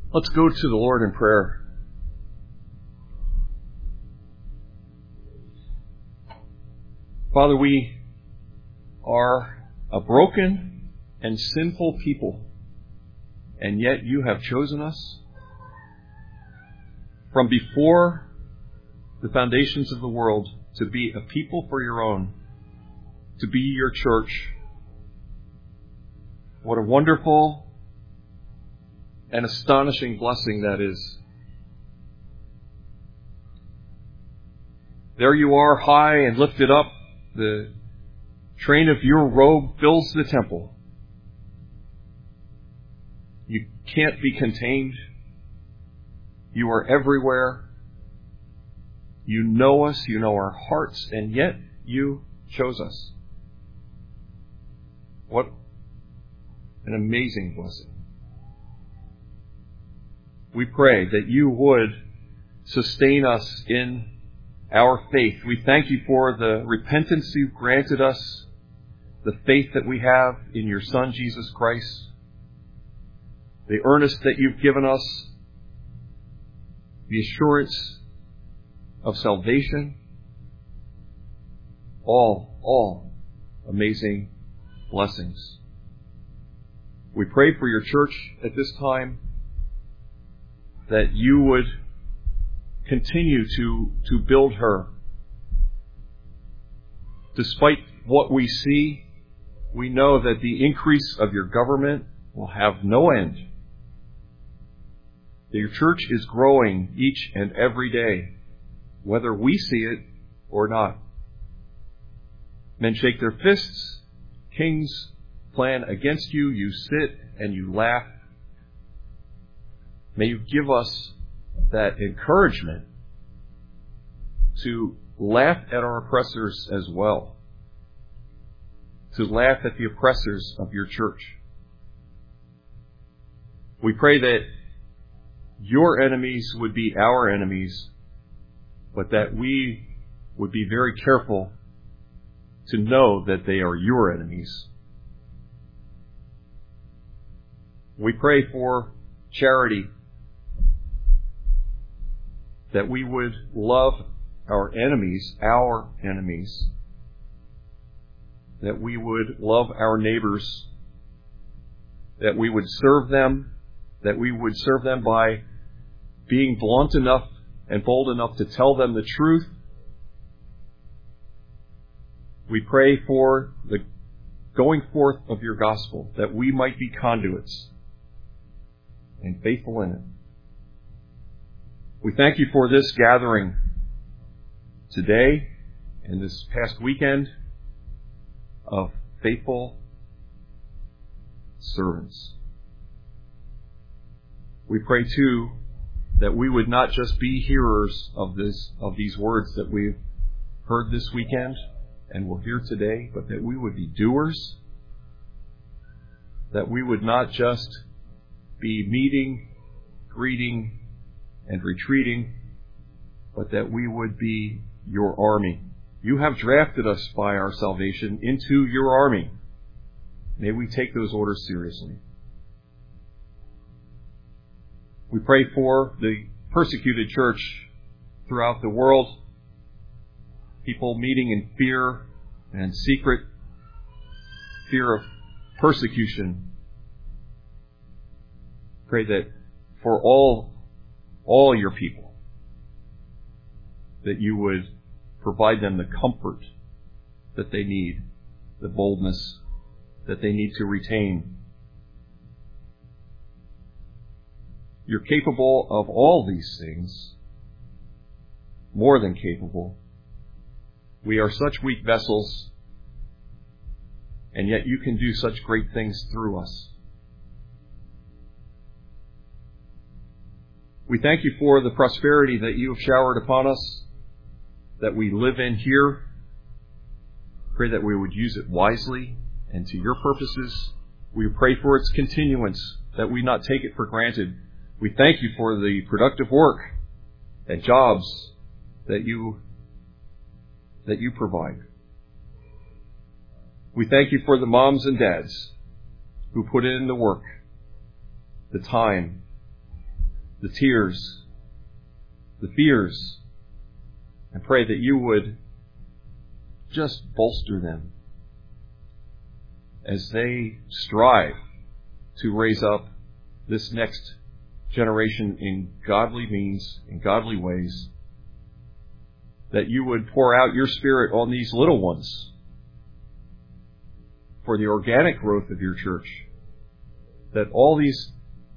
Let's go to the Lord in prayer. Father, we are a broken and sinful people, and yet you have chosen us from before the foundations of the world to be a people for your own, to be your church. What a wonderful and astonishing blessing that is. There you are, high and lifted up. The train of your robe fills the temple. You can't be contained. You are everywhere. You know us, you know our hearts, and yet you chose us. What an amazing blessing. We pray that you would sustain us in our faith. We thank you for the repentance you've granted us, the faith that we have in your Son, Jesus Christ, the earnest that you've given us, the assurance of salvation, all amazing blessings. We pray for your church at this time, that you would continue to build her. Despite what we see, we know that the increase of your government will have no end. That your church is growing each and every day, whether we see it or not. Men shake their fists, kings plan against you, you sit and you laugh. May you give us that encouragement to laugh at our oppressors as well. To laugh at the oppressors of your church. We pray that your enemies would be our enemies, but that we would be very careful to know that they are your enemies. We pray for charity, that we would love our enemies, that we would love our neighbors, that we would serve them, by being blunt enough and bold enough to tell them the truth. We pray for the going forth of your gospel, that we might be conduits and faithful in it. We thank you for this gathering today and this past weekend of faithful servants. We pray too that we would not just be hearers of these words that we've heard this weekend and will hear today, but that we would be doers, that we would not just be meeting, greeting, and retreating, but that we would be your army. You have drafted us by our salvation into your army. May we take those orders seriously. We pray for the persecuted church throughout the world, people meeting in fear and secret, fear of persecution. Pray that for all your people, that you would provide them the comfort that they need, the boldness that they need to retain. You're capable of all these things, more than capable. We are such weak vessels, and yet you can do such great things through us. We thank you for the prosperity that you have showered upon us, that we live in here. Pray that we would use it wisely and to your purposes. We pray for its continuance, that we not take it for granted. We thank you for the productive work and jobs that you provide. We thank you for the moms and dads who put in the work, the time, the tears, the fears, and pray that you would just bolster them as they strive to raise up this next generation in godly means, in godly ways, that you would pour out your Spirit on these little ones for the organic growth of your church, that all these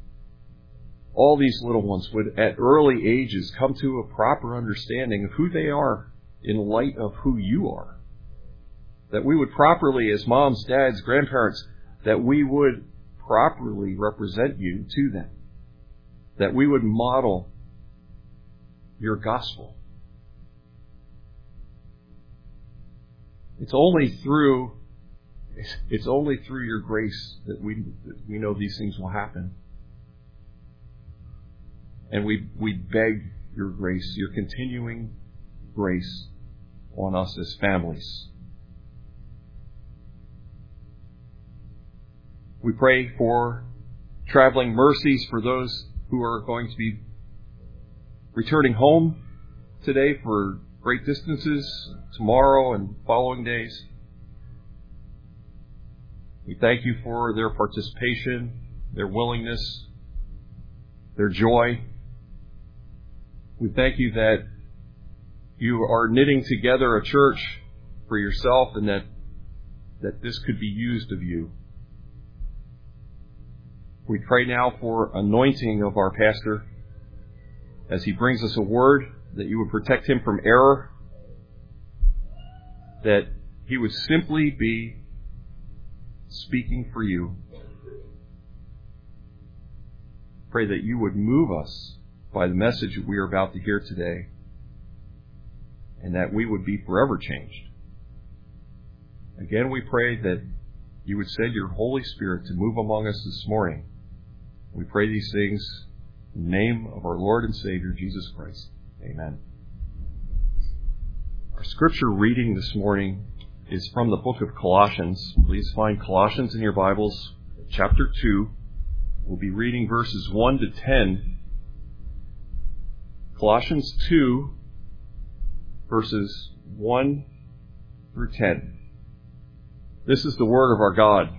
little ones would at early ages come to a proper understanding of who they are in light of who you are. That we would properly, as moms, dads, grandparents, that we would properly represent you to them. That we would model your gospel. It's only through your grace that we know these things will happen. And we beg your grace, your continuing grace on us as families. We pray for traveling mercies for those who are going to be returning home today for great distances, tomorrow and following days. We thank you for their participation, their willingness, their joy. We thank you that you are knitting together a church for yourself and that this could be used of you. We pray now for anointing of our pastor as he brings us a word, that you would protect him from error, that he would simply be speaking for you. Pray that you would move us by the message that we are about to hear today, and that we would be forever changed. Again, we pray that you would send your Holy Spirit to move among us this morning. We pray these things in the name of our Lord and Savior, Jesus Christ. Amen. Our scripture reading this morning is from the book of Colossians. Please find Colossians in your Bibles, chapter 2. We'll be reading verses 1 to 10. Colossians 2, verses 1 through 10. This is the word of our God.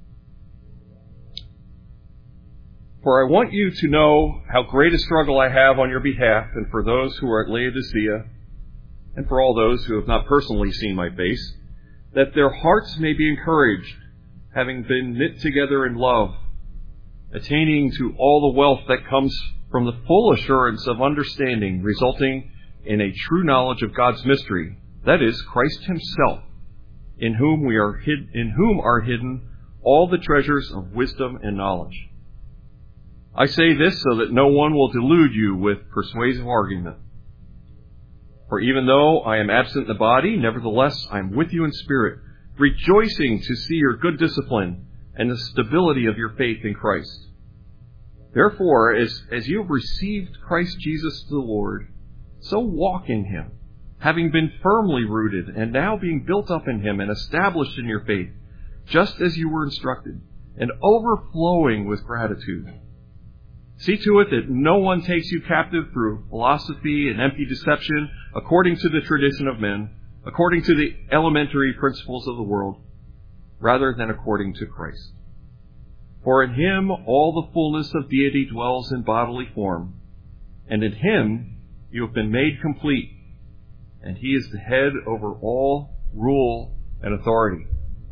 For I want you to know how great a struggle I have on your behalf, and for those who are at Laodicea, and for all those who have not personally seen my face, that their hearts may be encouraged, having been knit together in love, attaining to all the wealth that comes from the full assurance of understanding, resulting in a true knowledge of God's mystery, that is, Christ Himself, in whom are hidden all the treasures of wisdom and knowledge. I say this so that no one will delude you with persuasive argument. For even though I am absent in the body, nevertheless I am with you in spirit, rejoicing to see your good discipline and the stability of your faith in Christ. Therefore, as you have received Christ Jesus the Lord, so walk in Him, having been firmly rooted and now being built up in Him and established in your faith, just as you were instructed, and overflowing with gratitude. See to it that no one takes you captive through philosophy and empty deception, according to the tradition of men, according to the elementary principles of the world, rather than according to Christ. For in Him all the fullness of deity dwells in bodily form, and in Him you have been made complete, and He is the head over all rule and authority.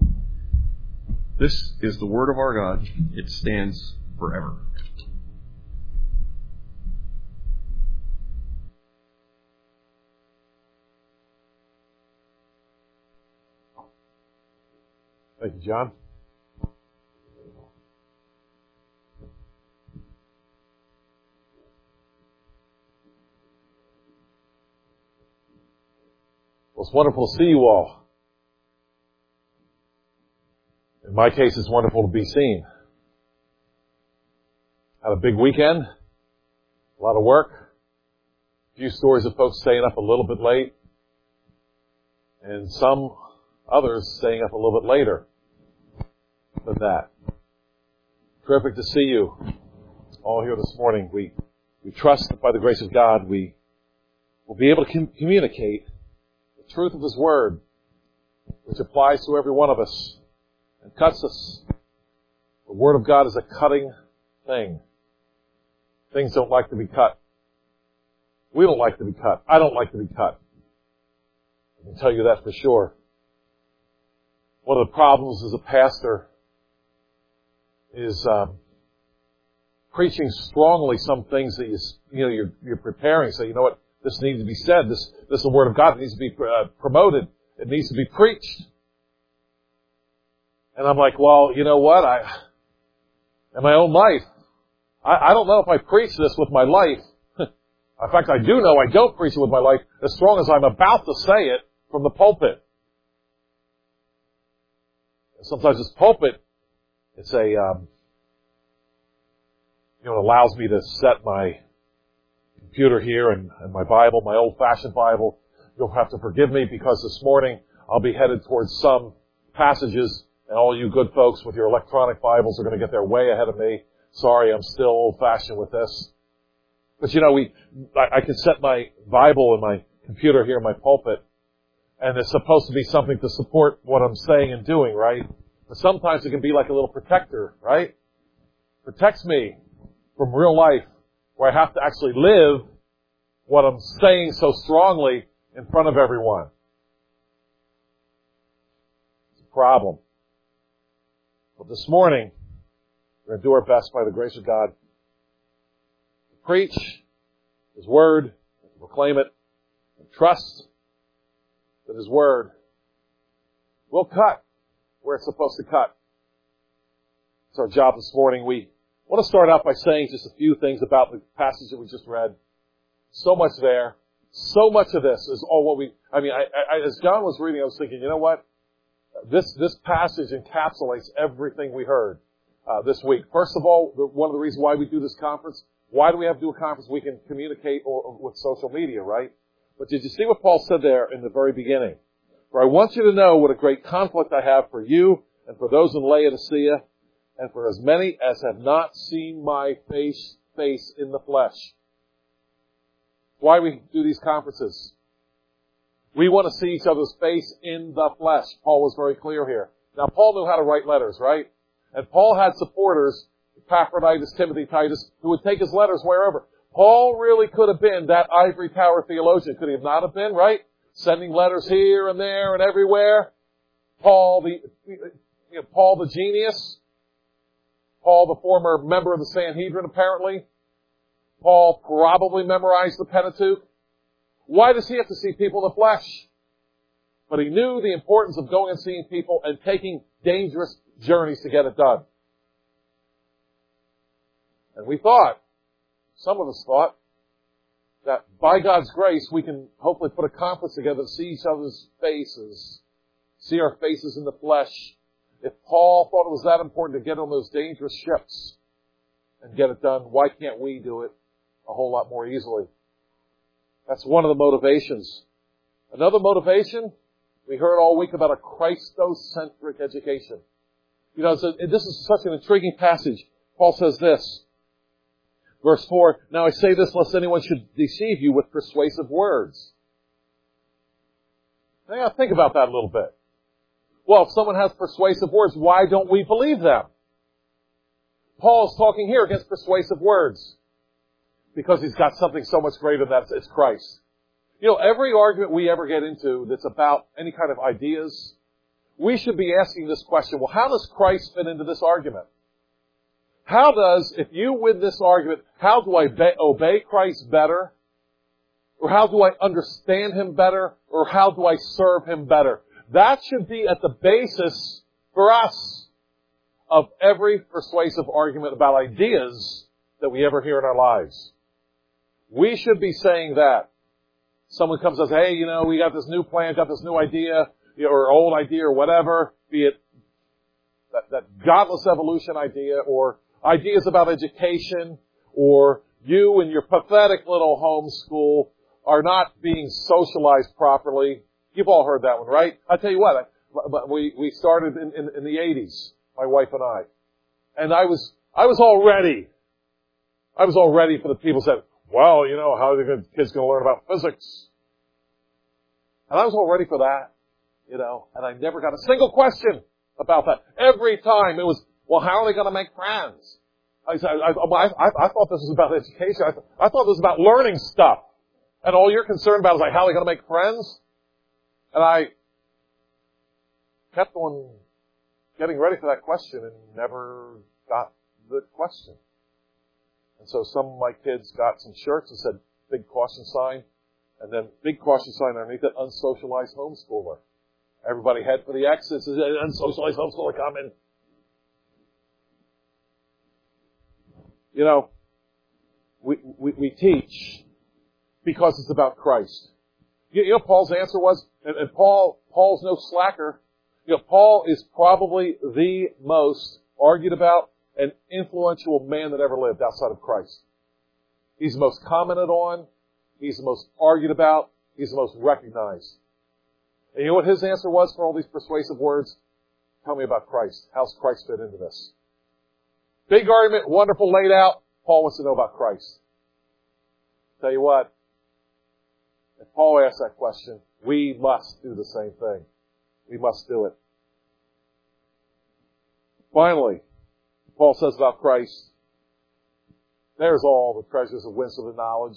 This is the word of our God. It stands forever. Thank you, John. Well, it's wonderful to see you all. In my case, it's wonderful to be seen. Had a big weekend, a lot of work, a few stories of folks staying up a little bit late, and some others staying up a little bit later than that. Terrific to see you all here this morning. We We trust that by the grace of God, we will be able to communicate the truth of His Word, which applies to every one of us and cuts us. The Word of God is a cutting thing. Things don't like to be cut. We don't like to be cut. I don't like to be cut. I can tell you that for sure. One of the problems as a pastor is preaching strongly some things that you're preparing. So you know what? This needs to be said. This is the Word of God. It needs to be promoted. It needs to be preached. And I'm like, well, you know what? In my own life, I don't know if I preach this with my life. In fact, I do know I don't preach it with my life as strong as I'm about to say it from the pulpit. And sometimes this pulpit, it's it allows me to set my computer here and my Bible, my old-fashioned Bible. You'll have to forgive me because this morning I'll be headed towards some passages, and all you good folks with your electronic Bibles are going to get there way ahead of me. Sorry, I'm still old-fashioned with this. But I can set my Bible and my computer here in my pulpit, and it's supposed to be something to support what I'm saying and doing, right? But sometimes it can be like a little protector, right? Protects me from real life, where I have to actually live what I'm saying so strongly in front of everyone. It's a problem. But this morning, we're going to do our best by the grace of God to preach His Word, to proclaim it, and trust that His Word will cut where it's supposed to cut. It's our job this morning. We want to start out by saying just a few things about the passage that we just read. So much there. So much of this is all what as John was reading, I was thinking, you know what? This passage encapsulates everything we heard this week. First of all, one of the reasons why we do this conference, why do we have to do a conference? We can communicate with social media, right? But did you see what Paul said there in the very beginning? For I want you to know what a great conflict I have for you and for those in Laodicea and for as many as have not seen my face in the flesh. Why we do these conferences? We want to see each other's face in the flesh. Paul was very clear here. Now, Paul knew how to write letters, right? And Paul had supporters, Epaphroditus, Timothy, Titus, who would take his letters wherever. Paul really could have been that ivory tower theologian. Could he have not have been, right? Sending letters here and there and everywhere. Paul the genius. Paul, the former member of the Sanhedrin, apparently. Paul probably memorized the Pentateuch. Why does he have to see people in the flesh? But he knew the importance of going and seeing people and taking dangerous journeys to get it done. And we thought, some of us thought, that by God's grace we can hopefully put a conference together to see each other's faces, see our faces in the flesh. If Paul thought it was that important to get on those dangerous ships and get it done, why can't we do it a whole lot more easily? That's one of the motivations. Another motivation, we heard all week about a Christocentric education. This is such an intriguing passage. Paul says this, verse 4, now I say this lest anyone should deceive you with persuasive words. Now think about that a little bit. Well, if someone has persuasive words, why don't we believe them? Paul's talking here against persuasive words. Because he's got something so much greater than that. It's Christ. Every argument we ever get into that's about any kind of ideas, we should be asking this question, well, how does Christ fit into this argument? If you win this argument, how do I obey Christ better? Or how do I understand Him better? Or how do I serve Him better? That should be at the basis for us of every persuasive argument about ideas that we ever hear in our lives. We should be saying that. Someone comes and says, hey, we got this new plan, got this new idea, or old idea or whatever, be it that godless evolution idea, or ideas about education, or you and your pathetic little homeschool are not being socialized properly. You've all heard that one, right? I tell you what, we started in the 80s, my wife and I. And I was all ready I was all ready for the people who said, well, how are the kids going to learn about physics? And I was all ready for that, and I never got a single question about that. Every time it was, well, how are they going to make friends? I thought this was about education. I thought this was about learning stuff. And all you're concerned about is how are they going to make friends? And I kept on getting ready for that question and never got the question. And so some of my kids got some shirts that said big caution sign, and then big caution sign underneath it, unsocialized homeschooler. Everybody head for the exits, unsocialized homeschooler coming. We teach because it's about Christ. Paul's answer was, and Paul's no slacker. Paul is probably the most argued about and influential man that ever lived outside of Christ. He's the most commented on. He's the most argued about. He's the most recognized. And you know what his answer was for all these persuasive words? Tell me about Christ. How's Christ fit into this? Big argument, wonderful, laid out. Paul wants to know about Christ. Tell you what, if Paul asked that question, we must do the same thing. We must do it. Finally, Paul says about Christ, there's all the treasures of wisdom and knowledge.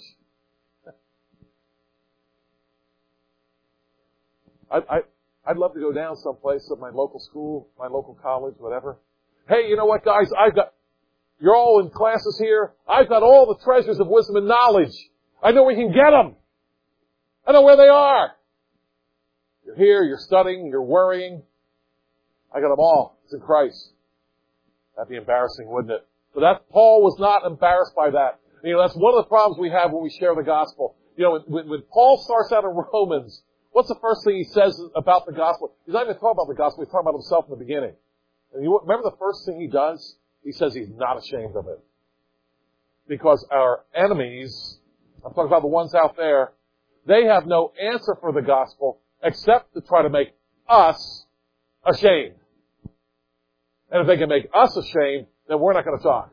I'd love to go down someplace at my local school, my local college, whatever. Hey, you know what, guys? You're all in classes here. I've got all the treasures of wisdom and knowledge. I know where you can get them. I know where they are. You're here, you're studying, you're worrying. I got them all. It's in Christ. That'd be embarrassing, wouldn't it? But Paul was not embarrassed by that. That's one of the problems we have when we share the gospel. When Paul starts out in Romans, what's the first thing he says about the gospel? He's not even talking about the gospel. He's talking about himself in the beginning. And remember the first thing he does? He says he's not ashamed of it. Because our enemies, I'm talking about the ones out there, they have no answer for the gospel except to try to make us ashamed. And if they can make us ashamed, then we're not going to talk.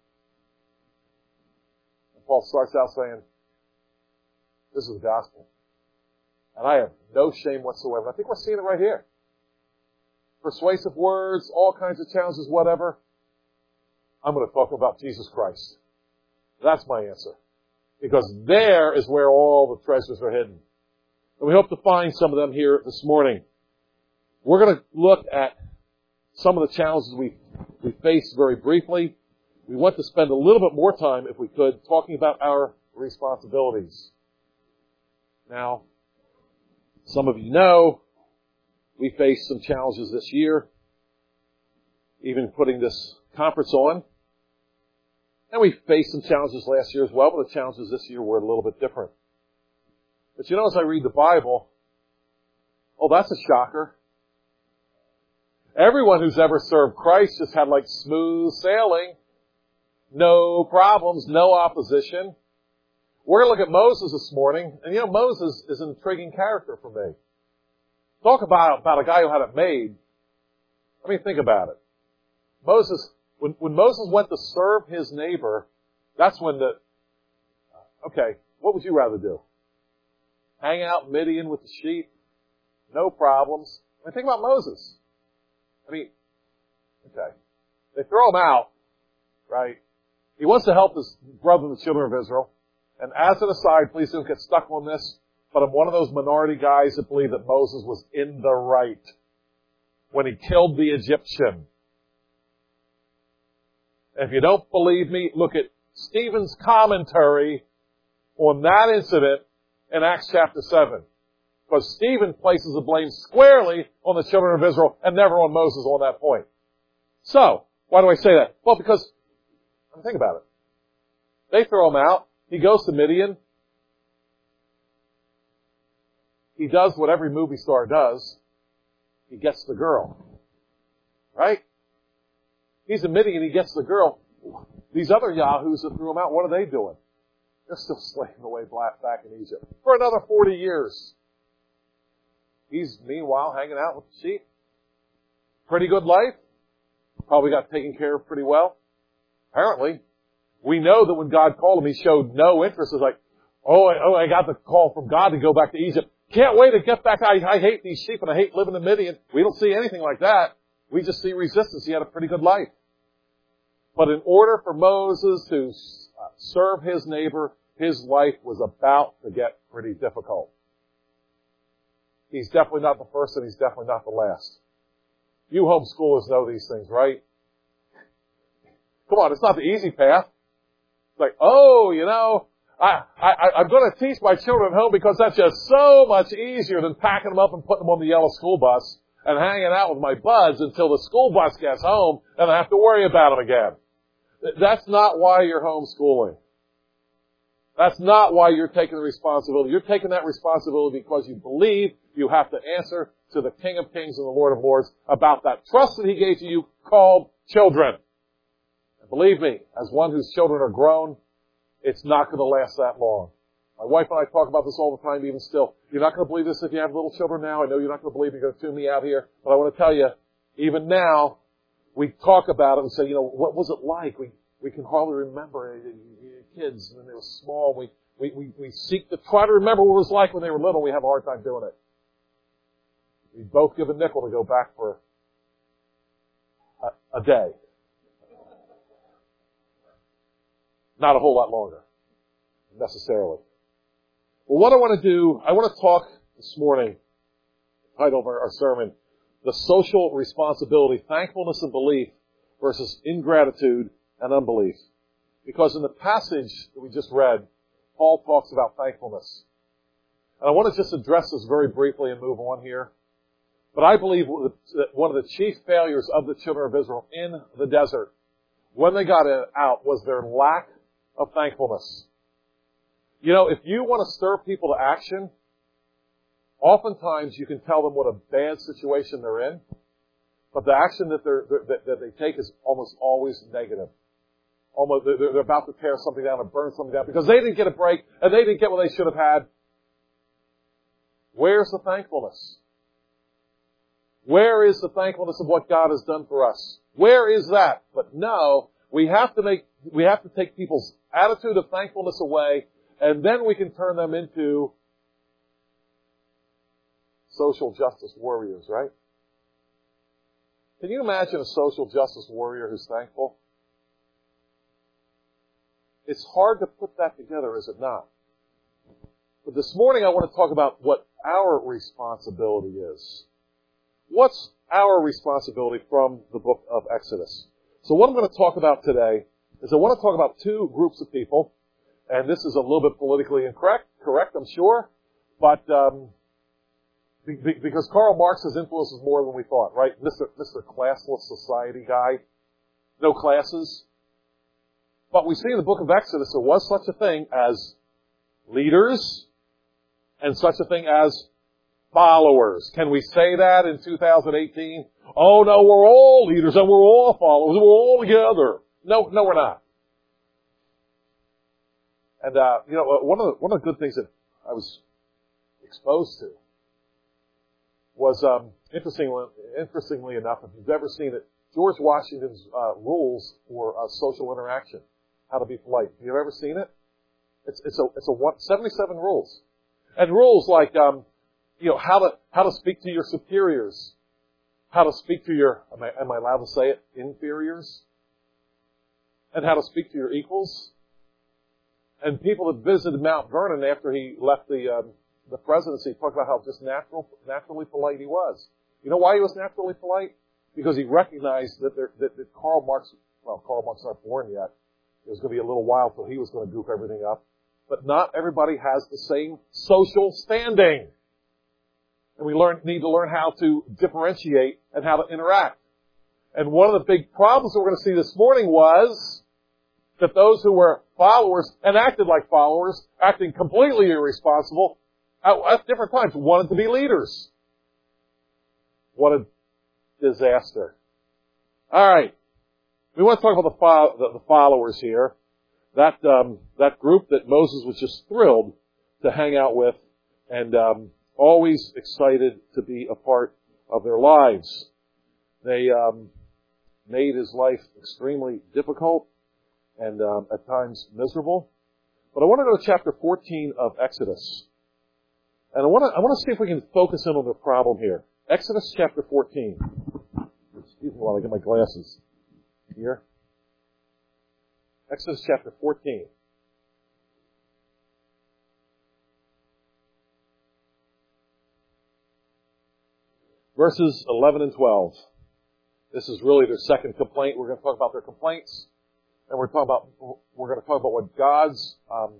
And Paul starts out saying, this is the gospel. And I have no shame whatsoever. I think we're seeing it right here. Persuasive words, all kinds of challenges, whatever. I'm going to talk about Jesus Christ. That's my answer. Because there is where all the treasures are hidden. And we hope to find some of them here this morning. We're going to look at some of the challenges we face very briefly. We want to spend a little bit more time, if we could, talking about our responsibilities. Now, some of you know we faced some challenges this year, even putting this conference on. And we faced some challenges last year as well, but the challenges this year were a little bit different. But as I read the Bible, that's a shocker. Everyone who's ever served Christ just had smooth sailing. No problems, no opposition. We're going to look at Moses this morning, and Moses is an intriguing character for me. Talk about a guy who had it made. Think about it. Moses, when Moses went to serve his neighbor, that's when what would you rather do? Hang out in Midian with the sheep? No problems. Think about Moses. They throw him out, right? He wants to help his brother, the children of Israel. And as an aside, please don't get stuck on this, but I'm one of those minority guys that believe that Moses was in the right when he killed the Egyptian. And if you don't believe me, look at Stephen's commentary on that incident in Acts chapter 7. Because Stephen places the blame squarely on the children of Israel and never on Moses on that point. So, why do I say that? Well, because, think about it. They throw him out. He goes to Midian. He does what every movie star does. He gets the girl. Right? He's in Midian, he gets the girl. These other yahoos that threw him out, what are they doing? They're still slaving away back in Egypt for another 40 years. He's, meanwhile, hanging out with the sheep. Pretty good life. Probably got taken care of pretty well. Apparently. We know that when God called him, he showed no interest. It's like, I got the call from God to go back to Egypt. Can't wait to get back. I hate these sheep and I hate living in Midian. We don't see anything like that. We just see resistance. He had a pretty good life. But in order for Moses to serve his neighbor, his life was about to get pretty difficult. He's definitely not the first and he's definitely not the last. You homeschoolers know these things, right? Come on, it's not the easy path. It's like, I'm going to teach my children at home because that's just so much easier than packing them up and putting them on the yellow school bus and hanging out with my buds until the school bus gets home and I have to worry about them again. That's not why you're homeschooling. That's not why you're taking the responsibility. You're taking that responsibility because you believe you have to answer to the King of Kings and the Lord of Lords about that trust that he gave to you called children. And believe me, as one whose children are grown, it's not going to last that long. My wife and I talk about this all the time, even still. You're not going to believe this if you have little children now. I know you're not going to believe you're going to tune me out here. But I want to tell you, even now, we talk about it and say, what was it like? We can hardly remember kids when they were small. We seek to try to remember what it was like when they were little. We have a hard time doing it. We both give a nickel to go back for a day. Not a whole lot longer, necessarily. Well, what I want to do, I want to talk this morning, the title of our sermon, the social responsibility, thankfulness and belief versus ingratitude and unbelief. Because in the passage that we just read, Paul talks about thankfulness. And I want to just address this very briefly and move on here. But I believe that one of the chief failures of the children of Israel in the desert, when they got out, was their lack of thankfulness. If you want to stir people to action, oftentimes you can tell them what a bad situation they're in, but the action that they take is almost always negative. Almost, they're about to tear something down or burn something down because they didn't get a break and they didn't get what they should have had. Where's the thankfulness? Where is the thankfulness of what God has done for us? Where is that? But no, we have to take people's attitude of thankfulness away, and then we can turn them into social justice warriors, right? Can you imagine a social justice warrior who's thankful? It's hard to put that together, is it not? But this morning I want to talk about what our responsibility is. What's our responsibility from the book of Exodus? So what I'm going to talk about today is I want to talk about two groups of people, and this is a little bit politically incorrect, I'm sure, but because Karl Marx's influence is more than we thought, right? Mr. Classless Society guy, no classes. But we see in the book of Exodus there was such a thing as leaders and such a thing as followers. Can we say that in 2018? Oh no, we're all leaders and we're all followers and we're all together. No, we're not. And, one of the good things that I was exposed to was, interestingly enough, if you've ever seen it, George Washington's, rules for, social interaction. How to be polite. Have you ever seen it? It's 77 rules. And rules like, how to speak to your superiors. How to speak to your, am I allowed to say it, inferiors? And how to speak to your equals. And people that visited Mount Vernon after he left the presidency talked about how just naturally polite he was. You know why he was naturally polite? Because he recognized that Karl Marx is not born yet. It was going to be a little while till he was going to goop everything up. But not everybody has the same social standing. And we need to learn how to differentiate and how to interact. And one of the big problems that we're going to see this morning was that those who were followers and acted like followers, acting completely irresponsible, at different times wanted to be leaders. What a disaster. All right. We want to talk about the followers here. That group that Moses was just thrilled to hang out with and always excited to be a part of their lives. They made his life extremely difficult. and at times miserable. But I want to go to chapter 14 of Exodus. And I want to see if we can focus in on the problem here. Exodus chapter 14. Excuse me while I get my glasses here. Exodus chapter 14. Verses 11 and 12. This is really their second complaint. We're going to talk about their complaints. And we're going to talk about what God's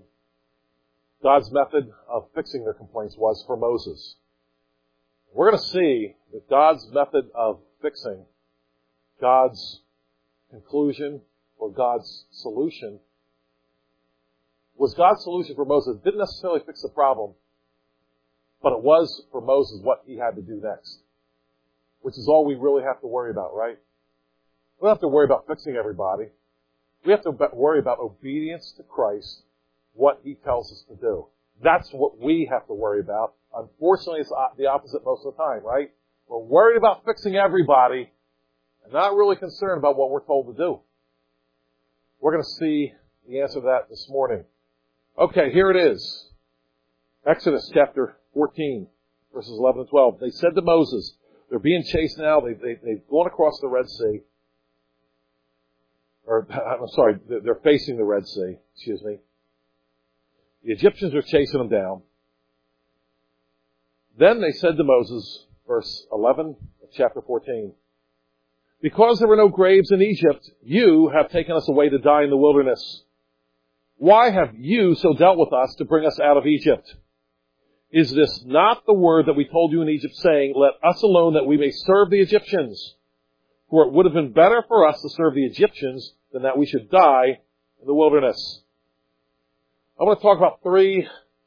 method of fixing their complaints was for Moses. We're going to see that God's method of fixing, God's conclusion, or God's solution, was God's solution for Moses. It didn't necessarily fix the problem, but it was for Moses what he had to do next. Which is all we really have to worry about, right? We don't have to worry about fixing everybody. We have to worry about obedience to Christ, what He tells us to do. That's what we have to worry about. Unfortunately, it's the opposite most of the time, right? We're worried about fixing everybody and not really concerned about what we're told to do. We're going to see the answer to that this morning. Okay, here it is. Exodus chapter 14, verses 11 and 12. They said to Moses, they're being chased now. They've gone across the Red Sea. They're facing the Red Sea. Excuse me. The Egyptians are chasing them down. Then they said to Moses, verse 11 of chapter 14, because there were no graves in Egypt, you have taken us away to die in the wilderness. Why have you so dealt with us to bring us out of Egypt? Is this not the word that we told you in Egypt, saying, let us alone that we may serve the Egyptians? For it would have been better for us to serve the Egyptians than that we should die in the wilderness. I want to talk about three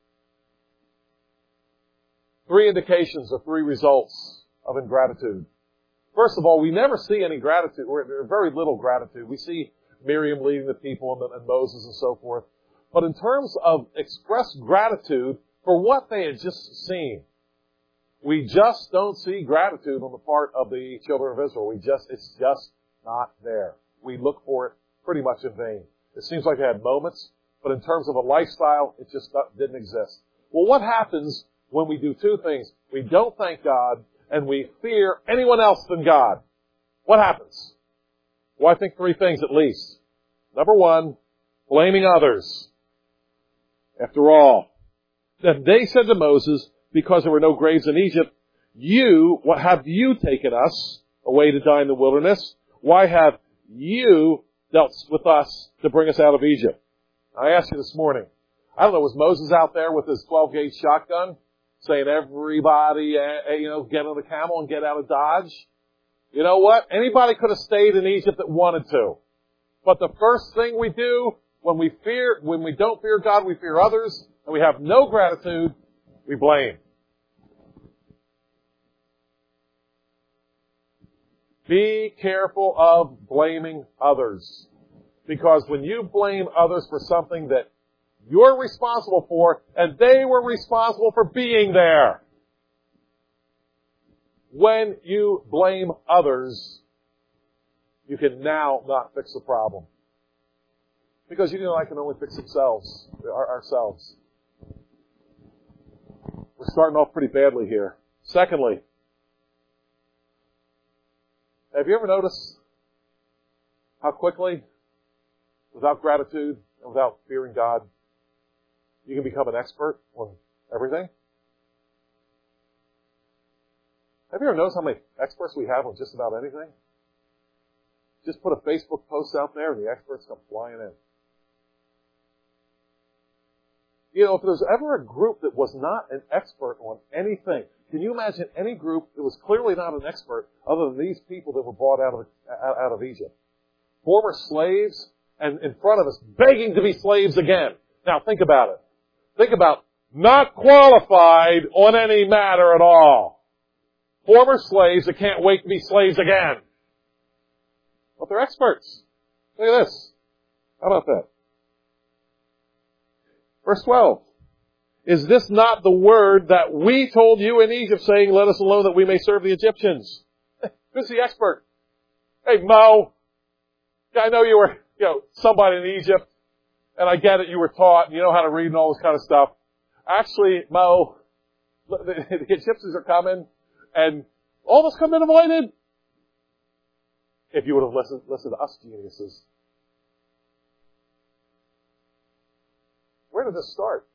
indications or three results of ingratitude. First of all, we never see any gratitude, or very little gratitude. We see Miriam leading the people and Moses and so forth. But in terms of expressed gratitude for what they had just seen, we just don't see gratitude on the part of the children of Israel. It's just not there. We look for it pretty much in vain. It seems like they had moments, but in terms of a lifestyle, it just didn't exist. Well, what happens when we do two things? We don't thank God, and we fear anyone else than God. What happens? Well, I think three things at least. Number one, blaming others. After all, then they said to Moses, because there were no graves in Egypt, what have you taken us away to die in the wilderness? Why have you dealt with us to bring us out of Egypt? I asked you this morning, I don't know, was Moses out there with his 12-gauge shotgun saying everybody, get on the camel and get out of Dodge? You know what? Anybody could have stayed in Egypt that wanted to. But the first thing we do when we don't fear God, we fear others, and we have no gratitude, we blame. Be careful of blaming others. Because when you blame others for something that you're responsible for, and they were responsible for being there, when you blame others, you can now not fix the problem. Because you and I can only fix ourselves. We're starting off pretty badly here. Secondly, have you ever noticed how quickly, without gratitude and without fearing God, you can become an expert on everything? Have you ever noticed how many experts we have on just about anything? Just put a Facebook post out there and the experts come flying in. If there's ever a group that was not an expert on anything, can you imagine any group that was clearly not an expert other than these people that were brought out of Egypt? Former slaves, and in front of us, begging to be slaves again. Now think about it. Think about not qualified on any matter at all. Former slaves that can't wait to be slaves again. But they're experts. Look at this. How about that? Verse 12. Is this not the word that we told you in Egypt, saying, let us alone that we may serve the Egyptians? Who's the expert? Hey, Mo. Yeah, I know you were somebody in Egypt, and I get it, you were taught, and you know how to read and all this kind of stuff. Actually, Mo, the Egyptians are coming, and all this could have been avoided if you would have listened to us geniuses. Where did this start?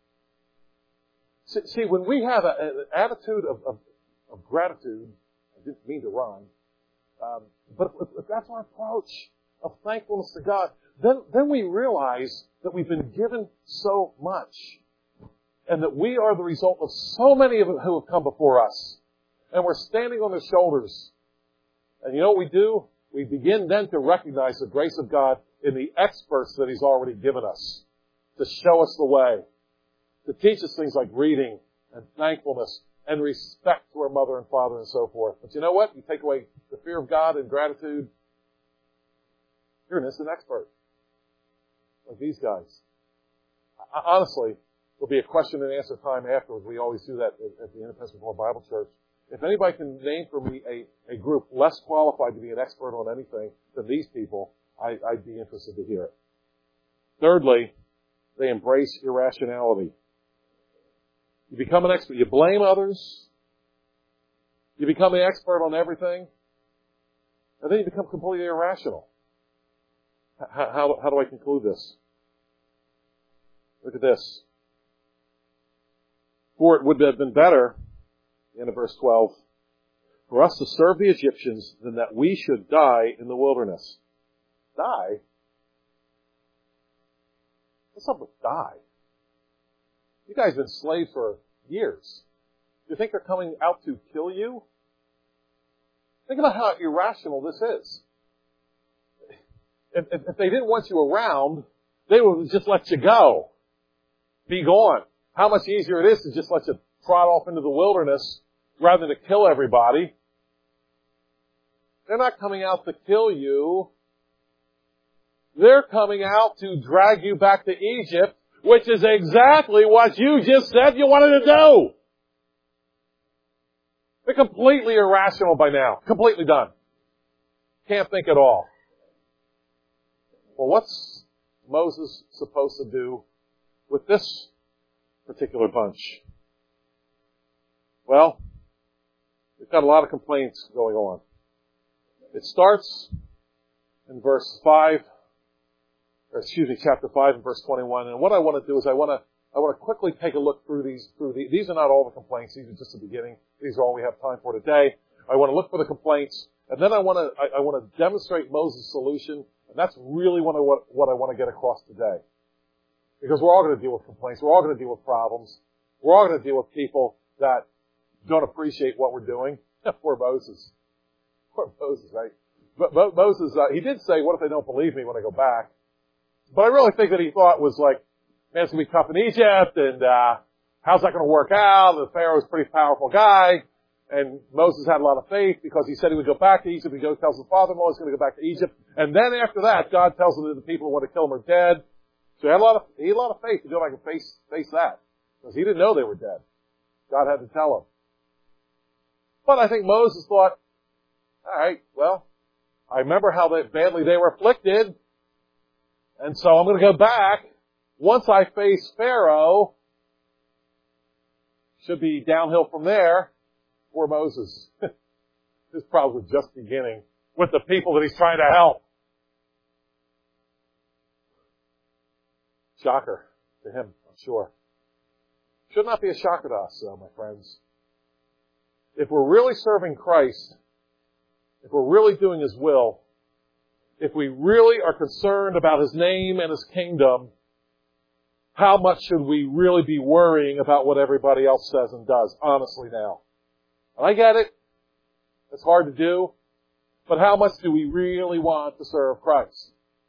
See, when we have an attitude of gratitude, I didn't mean to rhyme, but if that's our approach of thankfulness to God, then we realize that we've been given so much, and that we are the result of so many of them who have come before us, and we're standing on their shoulders. And you know what we do? We begin then to recognize the grace of God in the experts that He's already given us to show us the way, to teach us things like reading and thankfulness and respect to our mother and father and so forth. But you know what? You take away the fear of God and gratitude, you're an instant expert. Like these guys. Honestly, there'll be a question and answer time afterwards. We always do that at the Independent Bible Church. If anybody can name for me a group less qualified to be an expert on anything than these people, I'd be interested to hear it. Thirdly, they embrace irrationality. You become an expert. You blame others. You become an expert on everything. And then you become completely irrational. How do I conclude this? Look at this. For it would have been better, end of verse 12, for us to serve the Egyptians than that we should die in the wilderness. Die? What's up with die? You guys have been slaves for years. Do you think they're coming out to kill you? Think about how irrational this is. If they didn't want you around, they would just let you go. Be gone. How much easier it is to just let you trot off into the wilderness rather than to kill everybody. They're not coming out to kill you. They're coming out to drag you back to Egypt, which is exactly what you just said you wanted to do. They're completely irrational by now. Completely done. Can't think at all. Well, what's Moses supposed to do with this particular bunch? Well, we've got a lot of complaints going on. It starts in chapter 5 and verse 21. And what I want to do is I want to quickly take a look through these. These are not all the complaints. These are just the beginning. These are all we have time for today. I want to look for the complaints, and then I want to demonstrate Moses' solution. And that's really what I want to get across today. Because we're all going to deal with complaints. We're all going to deal with problems. We're all going to deal with people that don't appreciate what we're doing. Poor Moses. Poor Moses, right? But Moses, he did say, what if they don't believe me when I go back? But I really think that he thought was like, man, it's going to be tough in Egypt, and how's that going to work out? The Pharaoh's a pretty powerful guy. And Moses had a lot of faith because he said he would go back to Egypt. He tells his father-in-law he's going to go back to Egypt. And then after that, God tells him that the people who want to kill him are dead. So he had a lot of faith to know if I can face that. Because he didn't know they were dead. God had to tell him. But I think Moses thought, all right, well, I remember how badly they were afflicted. And so I'm going to go back. Once I face Pharaoh, should be downhill from there. Poor Moses. His problems were just beginning with the people that he's trying to help. Shocker to him, I'm sure. Should not be a shocker to us, though, my friends. If we're really serving Christ, if we're really doing His will, if we really are concerned about His name and His kingdom, how much should we really be worrying about what everybody else says and does, honestly now? And I get it. It's hard to do. But how much do we really want to serve Christ?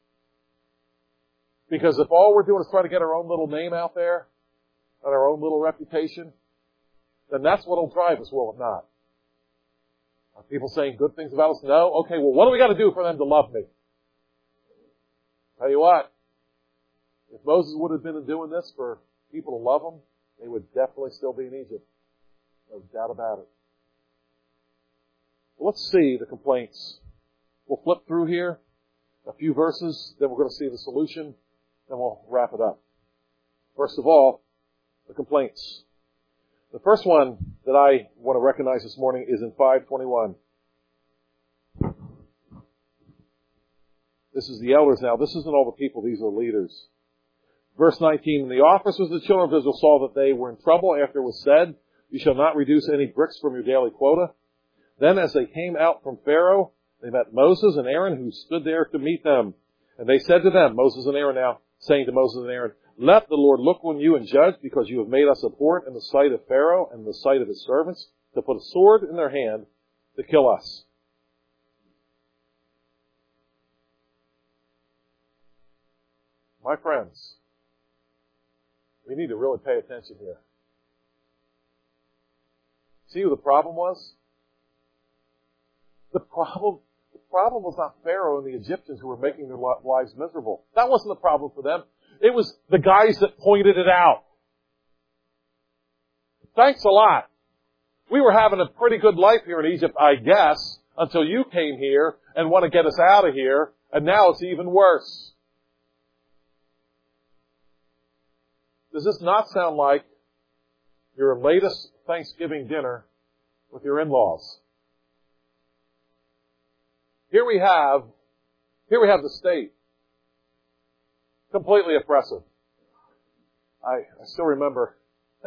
Because if all we're doing is trying to get our own little name out there and our own little reputation, then that's what will drive us, will it not? Are people saying good things about us? No? Okay, well, what do we got to do for them to love me? Tell you what, if Moses would have been doing this for people to love him, they would definitely still be in Egypt. No doubt about it. Let's see the complaints. We'll flip through here. a few verses, then we're going to see the solution, then we'll wrap it up. First of all, the complaints. The first one that I want to recognize this morning is in 5:21. This is the elders now. This isn't all the people. These are leaders. Verse 19, when the officers of the children of Israel saw that they were in trouble after it was said, you shall not reduce any bricks from your daily quota. Then as they came out from Pharaoh, they met Moses and Aaron who stood there to meet them. And they said to them, Moses and Aaron now, saying to Moses and Aaron, let the Lord look on you and judge, because you have made us abhorrent in the sight of Pharaoh and in the sight of his servants, to put a sword in their hand to kill us. My friends, we need to really pay attention here. See who the problem was? The problem was not Pharaoh and the Egyptians who were making their lives miserable. That wasn't the problem for them. It was the guys that pointed it out. Thanks a lot. We were having a pretty good life here in Egypt, I guess, until you came here and want to get us out of here, and now it's even worse. Does this not sound like your latest Thanksgiving dinner with your in-laws? Here we have the state. Completely oppressive. I still remember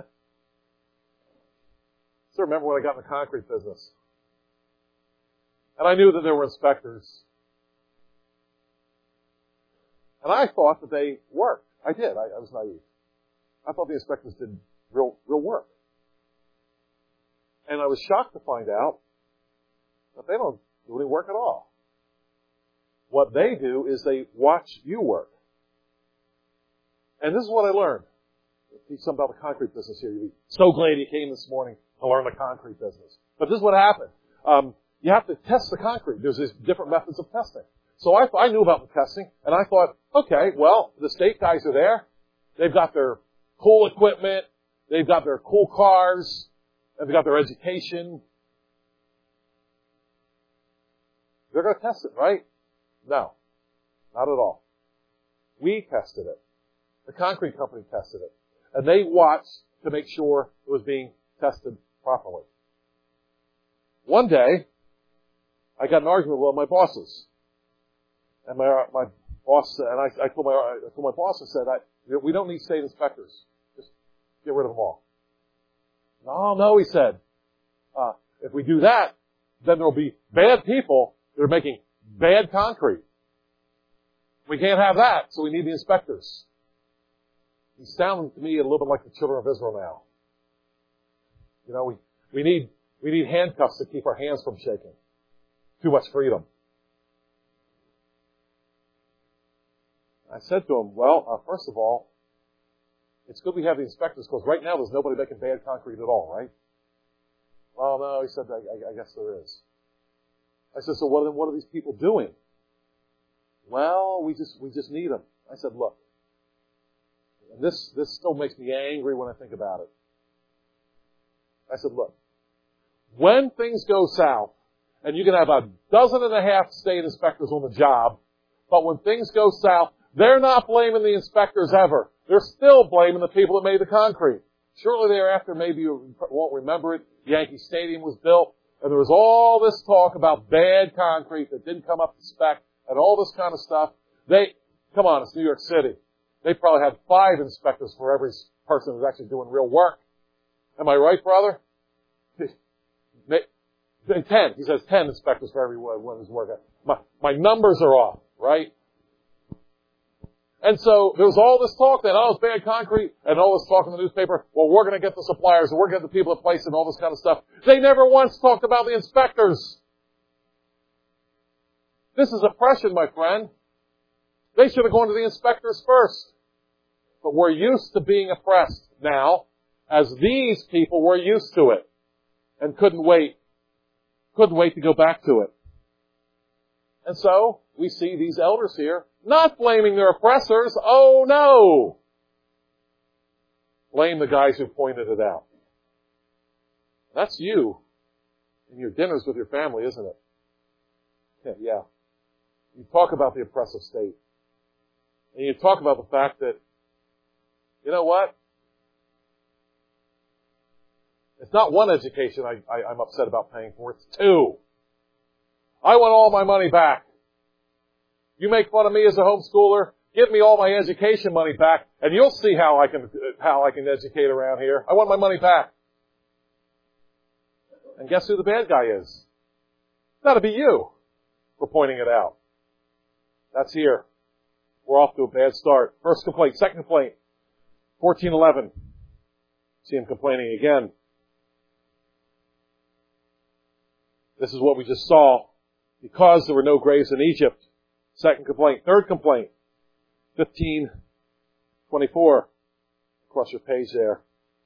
when I got in the concrete business. And I knew that there were inspectors. And I thought that they worked. I did. I was naive. I thought the inspectors did real work. And I was shocked to find out that they don't do any work at all. What they do is they watch you work. And this is what I learned. I'll teach something about the concrete business here. You'll be so glad you came this morning to learn the concrete business. But this is what happened. You have to test the concrete. There's these different methods of testing. So I knew about the testing, and I thought, okay, well, the state guys are there. They've got their cool equipment. They've got their cool cars. And they've got their education. They're going to test it, right? No, not at all. We tested it. The concrete company tested it. And they watched to make sure it was being tested properly. One day, I got an argument with one of my bosses. And my boss, and I told my boss, I said, we don't need state inspectors. Just get rid of them all. No, he said. If we do that, then there'll be bad people that are making bad concrete. We can't have that, so we need the inspectors. He's sounding to me a little bit like the children of Israel now. You know, we need handcuffs to keep our hands from shaking. Too much freedom. I said to him, well, first of all, it's good we have the inspectors, because right now there's nobody making bad concrete at all, right? Well, no, he said, I guess there is. I said, so what are these people doing? Well, we just need them. I said, look, and this still makes me angry when I think about it. I said, look, when things go south, and you can have 12.5 state inspectors on the job, but when things go south, they're not blaming the inspectors ever. They're still blaming the people that made the concrete. Shortly thereafter, maybe you won't remember it, Yankee Stadium was built, and there was all this talk about bad concrete that didn't come up to spec, and all this kind of stuff. Come on, it's New York City. They probably had 5 inspectors for every person who's actually doing real work. Am I right, brother? 10. He says 10 inspectors for everyone who's working. My numbers are off, right? And so there was all this talk that, it's bad concrete, and all this talk in the newspaper, well, we're going to get the suppliers, and we're going to get the people that place it, and all this kind of stuff. They never once talked about the inspectors. This is oppression, my friend. They should have gone to the inspectors first. But we're used to being oppressed now, as these people were used to it, and couldn't wait to go back to it. And so, we see these elders here not blaming their oppressors. Oh no! Blame the guys who pointed it out. That's you in your dinners with your family, isn't it? Yeah. you talk about the oppressive state. And you talk about the fact that, you know what? It's not one education I'm upset about paying for, it's two. I want all my money back. You make fun of me as a homeschooler, give me all my education money back, and you'll see how I can educate around here. I want my money back. And guess who the bad guy is? That'll be you for pointing it out. That's here. We're off to a bad start. First complaint. Second complaint. 14:11. See him complaining again. This is what we just saw. Because there were no graves in Egypt. Second complaint. Third complaint. 15:24. Across your page there.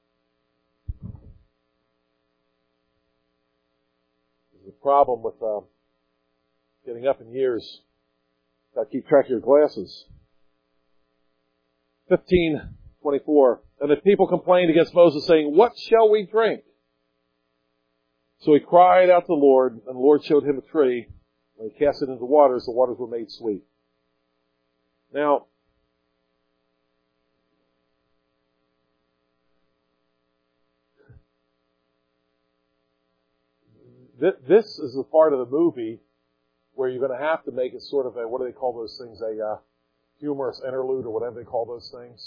There's a problem with getting up in years. Got to keep track of your glasses. 15:24. And the people complained against Moses, saying, "What shall we drink?" So he cried out to the Lord, and the Lord showed him a tree. When he cast it into the waters were made sweet. Now, this is the part of the movie where you're going to have to make it sort of a, what do they call those things, a humorous interlude or whatever they call those things.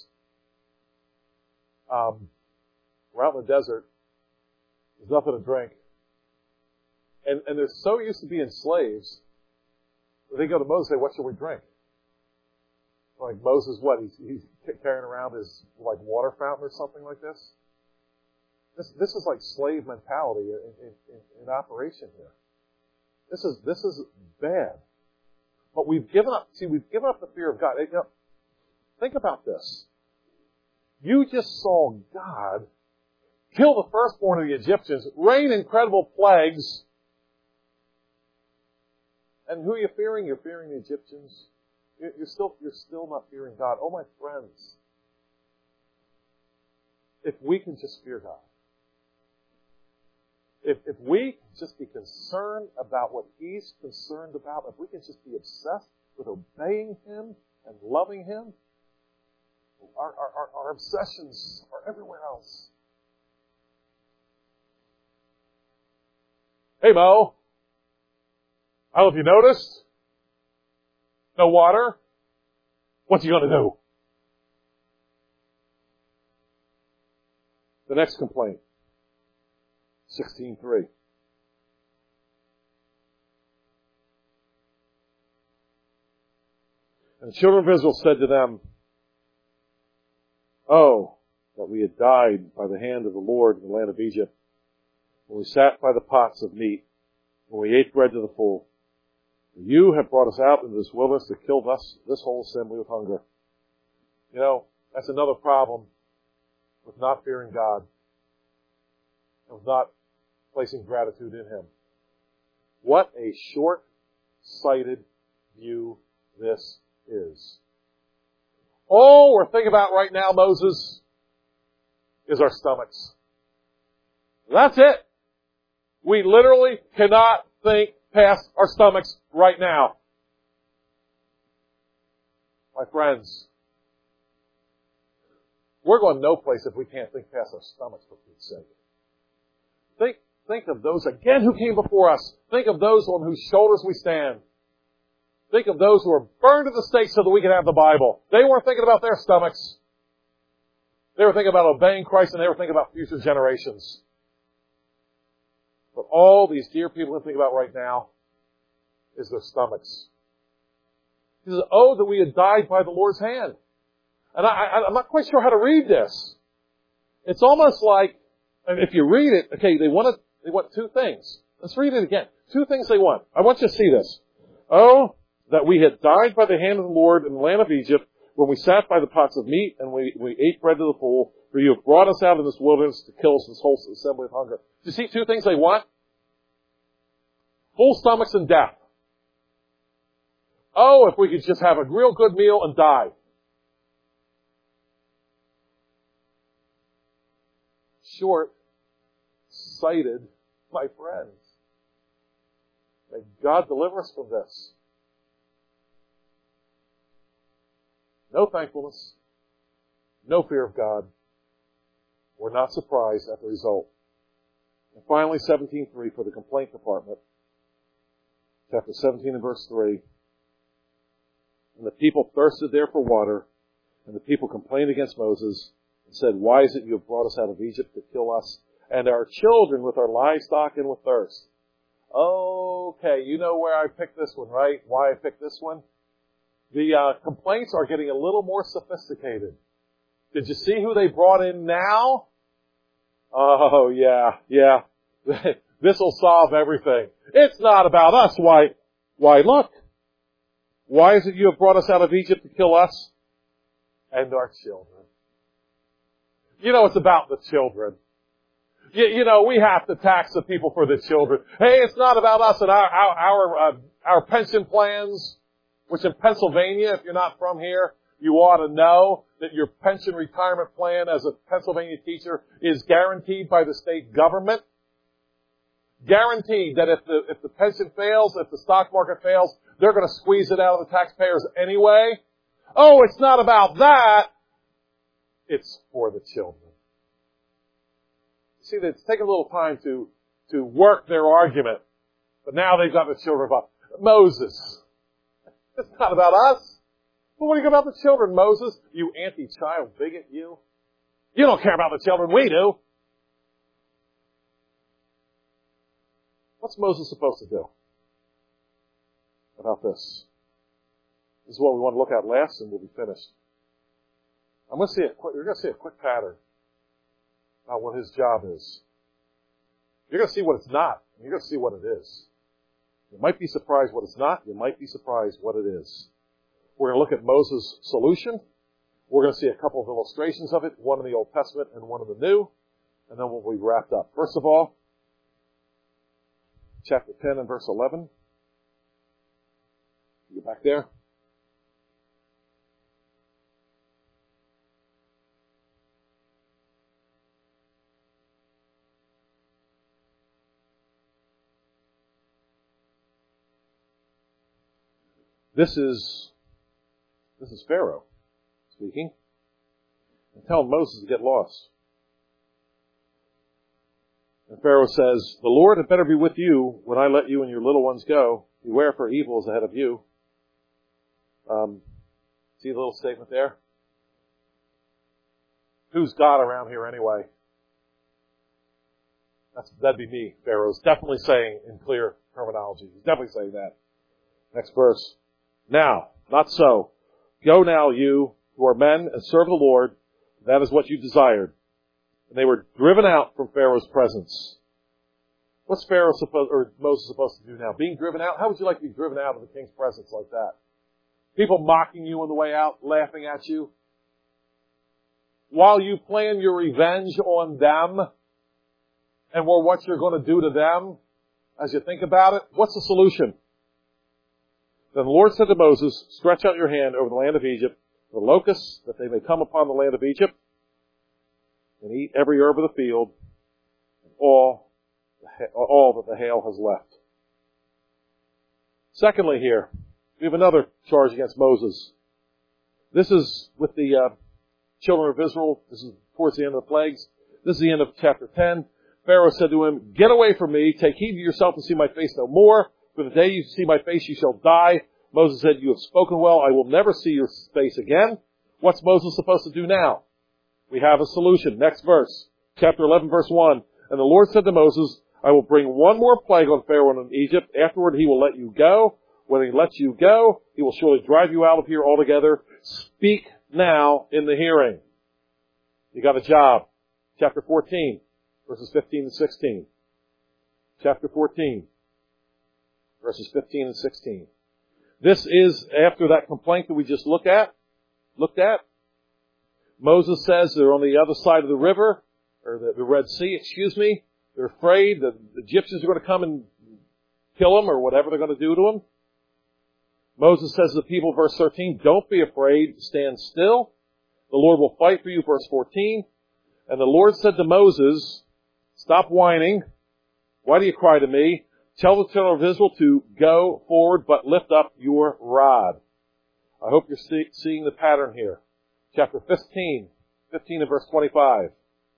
We're out in the desert. There's nothing to drink. And they're so used to being slaves, that they go to Moses and say, "What shall we drink?" Like Moses, what? He's carrying around his like water fountain or something like this? This is like slave mentality in operation here. This is bad. But we've given up the fear of God. You know, think about this. You just saw God kill the firstborn of the Egyptians, rain incredible plagues. And who are you fearing? You're fearing the Egyptians. You're still not fearing God. Oh, my friends. If we can just fear God. If we can just be concerned about what He's concerned about, if we can just be obsessed with obeying Him and loving Him, our obsessions are everywhere else. Hey, Mo. I don't know if you noticed. No water. What's he going to do? The next complaint. 16:3. And the children of Israel said to them, "Oh, that we had died by the hand of the Lord in the land of Egypt, when we sat by the pots of meat, when we ate bread to the full. You have brought us out into this wilderness to kill this whole assembly with hunger." You know, that's another problem with not fearing God and with not placing gratitude in Him. What a short-sighted view this is. All we're thinking about right now, Moses, is our stomachs. That's it. We literally cannot think past our stomachs right now. My friends, we're going no place if we can't think past our stomachs, for Pete's sake. Think of those again who came before us. Think of those on whose shoulders we stand. Think of those who were burned at the stake so that we could have the Bible. They weren't thinking about their stomachs. They were thinking about obeying Christ, and they were thinking about future generations. But all these dear people can think about right now is their stomachs. He says, "Oh, that we had died by the Lord's hand." And I'm not quite sure how to read this. It's almost like, and if you read it, okay, they want two things. Let's read it again. Two things they want. I want you to see this. "Oh, that we had died by the hand of the Lord in the land of Egypt, when we sat by the pots of meat and we ate bread to the full, for you have brought us out of this wilderness to kill us this whole assembly of hunger." Do you see two things they want? Full stomachs and death. Oh, if we could just have a real good meal and die. Short-sighted, my friends. May God deliver us from this. no thankfulness, no fear of God. We're not surprised at the result. And finally, 17:3 for the complaint department. Chapter 17 and verse 3. And the people thirsted there for water, and the people complained against Moses and said, "Why is it you have brought us out of Egypt to kill us and our children with our livestock and with thirst?" Okay, you know where I picked this one, right? Why I picked this one? The complaints are getting a little more sophisticated. Did you see who they brought in now? Oh, yeah. This will solve everything. It's not about us. Why, look. Why is it you have brought us out of Egypt to kill us and our children? You know, it's about the children. You know, we have to tax the people for the children. Hey, it's not about us and our pension plans, which in Pennsylvania, if you're not from here, you ought to know that your pension retirement plan as a Pennsylvania teacher is guaranteed by the state government. Guaranteed that if the pension fails, if the stock market fails, they're going to squeeze it out of the taxpayers anyway. Oh, it's not about that. It's for the children. See, it's taken a little time to work their argument, but now they've got the children about Moses. It's not about us. But what do you think about the children, Moses? You anti-child bigot, you. You don't care about the children. We do. What's Moses supposed to do about this? This is what we want to look at last, and we'll be finished. We're going to see a quick pattern about what his job is. You're going to see what it's not. And you're going to see what it is. You might be surprised what it's not. You might be surprised what it is. We're going to look at Moses' solution. We're going to see a couple of illustrations of it, one in the Old Testament and one in the New, and then we'll be wrapped up. First of all, chapter 10 and verse 11. You back there? This is Pharaoh speaking and telling Moses to get lost. And Pharaoh says, "The Lord had better be with you when I let you and your little ones go. Beware, for evil is ahead of you." See the little statement there? Who's God around here anyway? That'd be me. Pharaoh's definitely saying in clear terminology. He's definitely saying that. Next verse. "Now, not so. Go now, you who are men, and serve the Lord. That is what you desired." And they were driven out from Pharaoh's presence. What's Moses supposed to do now? Being driven out? How would you like to be driven out of the king's presence like that? People mocking you on the way out, laughing at you. While you plan your revenge on them, and what you're going to do to them, as you think about it, what's the solution? Then the Lord said to Moses, "Stretch out your hand over the land of Egypt, the locusts, that they may come upon the land of Egypt, and eat every herb of the field, and all that the hail has left." Secondly here, we have another charge against Moses. This is with the children of Israel. This is towards the end of the plagues. This is the end of chapter 10. Pharaoh said to him, "Get away from me. Take heed to yourself and see my face no more. For the day you see my face, you shall die." Moses said, "You have spoken well. I will never see your face again." What's Moses supposed to do now? We have a solution. Next verse. Chapter 11, verse 1. "And the Lord said to Moses, I will bring one more plague on Pharaoh and on Egypt. Afterward he will let you go. When he lets you go, he will surely drive you out of here altogether. Speak now in the hearing." You got a job. Chapter 14, verses 15 and 16. Chapter 14. Verses 15 and 16. This is after that complaint that we just looked at. Moses says they're on the other side of the river, or the Red Sea, They're afraid that the Egyptians are going to come and kill them, or whatever they're going to do to them. Moses says to the people, verse 13, "Don't be afraid, stand still. The Lord will fight for you," verse 14. "And the Lord said to Moses, stop whining. Why do you cry to me? Tell the children of Israel to go forward, but lift up your rod." I hope you're seeing the pattern here. Chapter 15 and verse 25.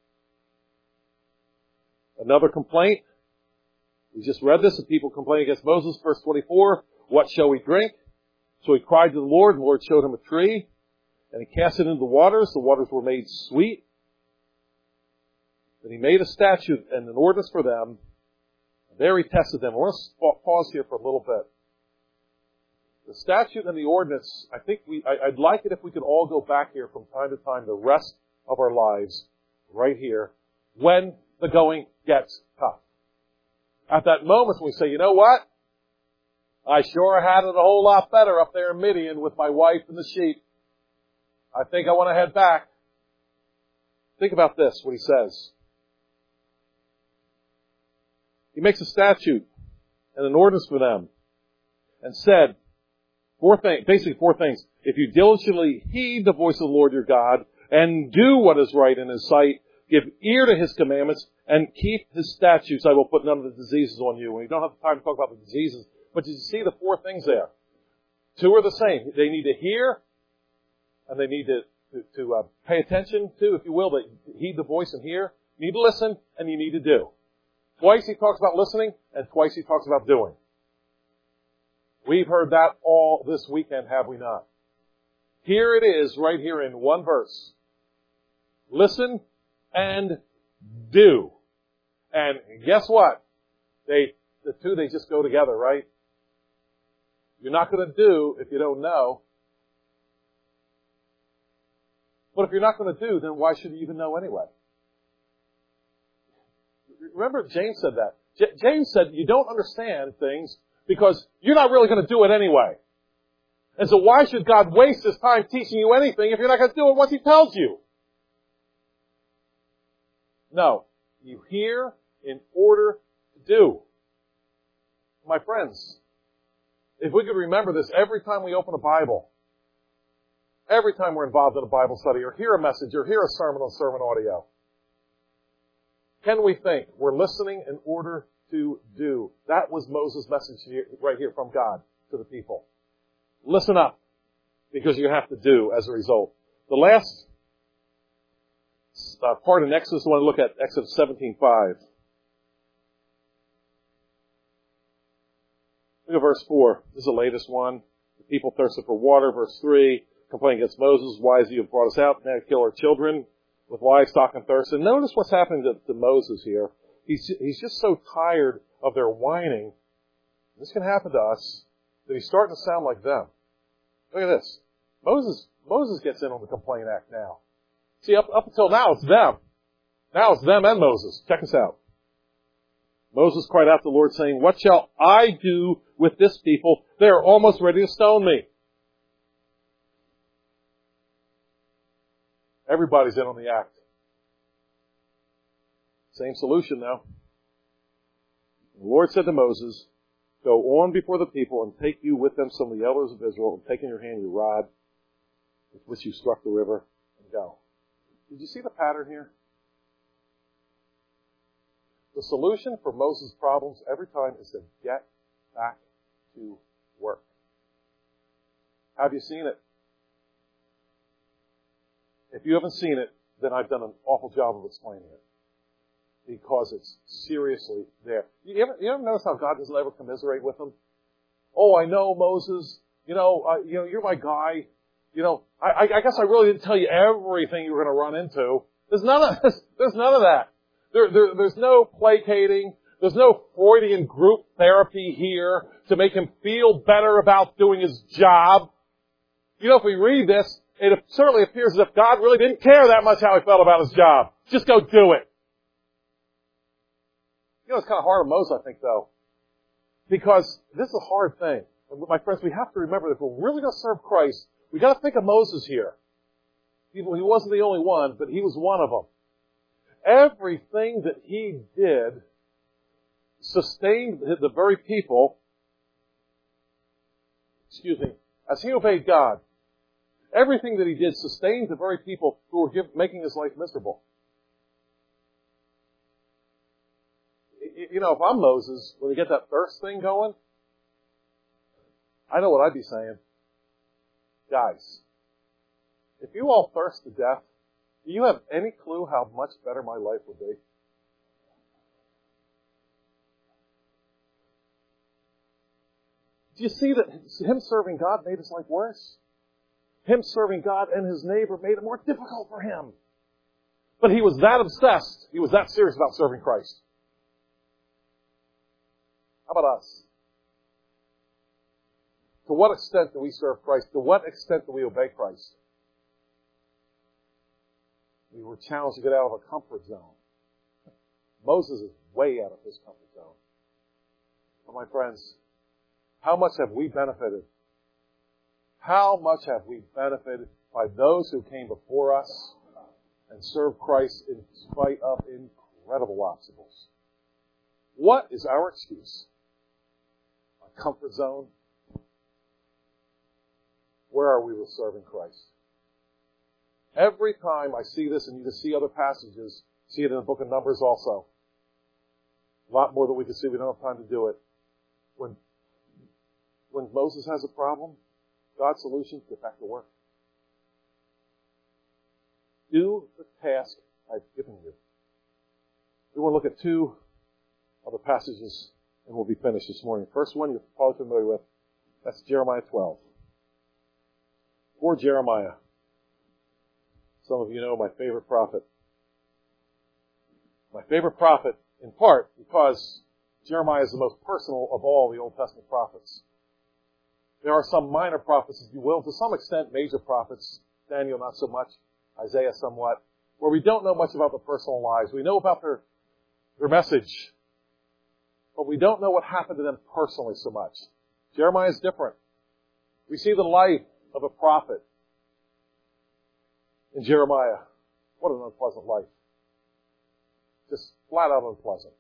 Another complaint. We just read this, and people complain against Moses. Verse 24, what shall we drink? So he cried to the Lord, and the Lord showed him a tree, and he cast it into the waters. The waters were made sweet. Then he made a statute and an ordinance for them. And there he tested them. I want to pause here for a little bit. The statute and the ordinance, I think I'd like it if we could all go back here from time to time the rest of our lives, right here, when the going gets tough. At that moment when we say, you know what? I sure had it a whole lot better up there in Midian with my wife and the sheep. I think I want to head back. Think about this, what he says. He makes a statute and an ordinance for them and said, basically four things. If you diligently heed the voice of the Lord your God and do what is right in His sight, give ear to His commandments, and keep His statutes, I will put none of the diseases on you. And we don't have time to talk about the diseases, but did you see the four things there? Two are the same. They need to hear, and they need to pay attention to, if you will, that heed the voice and hear. You need to listen, and you need to do. Twice he talks about listening, and twice he talks about doing. We've heard that all this weekend, have we not? Here it is, right here in one verse. Listen and do. And guess what? The two, they just go together, right? You're not going to do if you don't know. But if you're not going to do, then why should you even know anyway? Remember, James said that. James said you don't understand things because you're not really going to do it anyway. And so why should God waste His time teaching you anything if you're not going to do it once He tells you? No. You hear in order to do. My friends, if we could remember this every time we open a Bible, every time we're involved in a Bible study, or hear a message, or hear a sermon on sermon audio, can we think we're listening in order to do? That was Moses' message right here from God to the people. Listen up, because you have to do as a result. The last part in Exodus, I want to look at Exodus 17:5. Look at verse 4. This is the latest one. The people thirsted for water. Verse 3, complain against Moses. Why has you brought us out? Now kill our children with livestock and thirst. And notice what's happening to Moses here. He's just so tired of their whining. This can happen to us, that he's starting to sound like them. Look at this. Moses gets in on the complaint act now. See, up until now, it's them. Now it's them and Moses. Check this out. Moses cried out to the Lord, saying, what shall I do with this people? They are almost ready to stone me. Everybody's in on the act. Same solution now. The Lord said to Moses, go on before the people and take you with them some of the elders of Israel, and take in your hand your rod with which you struck the river, and go. Did you see the pattern here? The solution for Moses' problems every time is to get back to work. Have you seen it? If you haven't seen it, then I've done an awful job of explaining it. Because it's seriously there. You ever notice how God doesn't ever commiserate with them? Oh, I know, Moses. You're my guy. I guess I really didn't tell you everything you were going to run into. There's none of that. There's no placating. There's no Freudian group therapy here to make him feel better about doing his job. If we read this, it certainly appears as if God really didn't care that much how he felt about his job. Just go do it. It's kind of hard on Moses, I think, though. Because this is a hard thing. And my friends, we have to remember that if we're really going to serve Christ, we got to think of Moses here. He wasn't the only one, but he was one of them. Everything that he did sustained the very people, as he obeyed God. Everything that he did sustained the very people who were making his life miserable. If I'm Moses, when we get that thirst thing going, I know what I'd be saying. Guys, if you all thirst to death, do you have any clue how much better my life would be? Do you see that him serving God made his life worse? Him serving God and his neighbor made it more difficult for him. But he was that obsessed. He was that serious about serving Christ. How about us? To what extent do we serve Christ? To what extent do we obey Christ? We were challenged to get out of a comfort zone. Moses is way out of his comfort zone. But my friends, how much have we benefited? How much have we benefited by those who came before us and served Christ in spite of incredible obstacles? What is our excuse? A comfort zone? Where are we with serving Christ? Every time I see this, and you can see other passages, see it in the book of Numbers also. A lot more than we can see. We don't have time to do it. When Moses has a problem, God's solution, get back to work. Do the task I've given you. We want to look at two other passages, and we'll be finished this morning. First one you're probably familiar with. That's Jeremiah 12. Before Jeremiah, some of you know my favorite prophet. My favorite prophet, in part, because Jeremiah is the most personal of all the Old Testament prophets. There are some minor prophets, if you will, to some extent major prophets, Daniel not so much, Isaiah somewhat, where we don't know much about their personal lives. We know about their message, but we don't know what happened to them personally so much. Jeremiah is different. We see the life of a prophet in Jeremiah. What an unpleasant life. Just flat out unpleasant.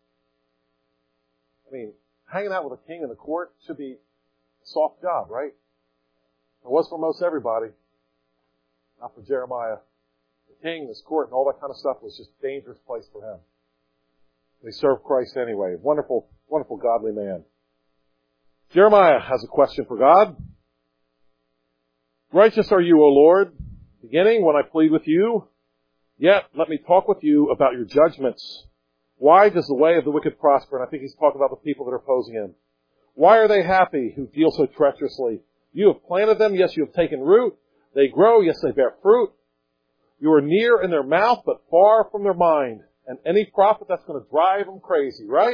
I mean, hanging out with a king in the court should be a soft job, right? It was for most everybody. Not for Jeremiah. The king, his court, and all that kind of stuff was just a dangerous place for him. They served Christ anyway. Wonderful, wonderful godly man. Jeremiah has a question for God. Righteous are you, O Lord, beginning when I plead with you. Yet let me talk with you about your judgments. Why does the way of the wicked prosper? And I think he's talking about the people that are opposing him. Why are they happy who deal so treacherously? You have planted them, yes, you have taken root. They grow, yes, they bear fruit. You are near in their mouth, but far from their mind. And any prophet that's going to drive them crazy, right?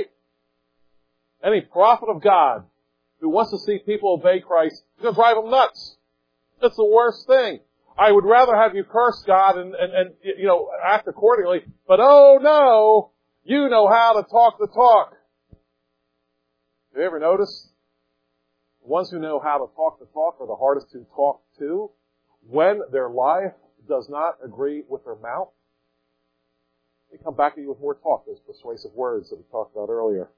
Any prophet of God who wants to see people obey Christ is going to drive them nuts. That's the worst thing. I would rather have you curse God and act accordingly. But oh no, you know how to talk the talk. Have you ever noticed? The ones who know how to talk the talk are the hardest to talk to when their life does not agree with their mouth. They come back at you with more talk, those persuasive words that we talked about earlier.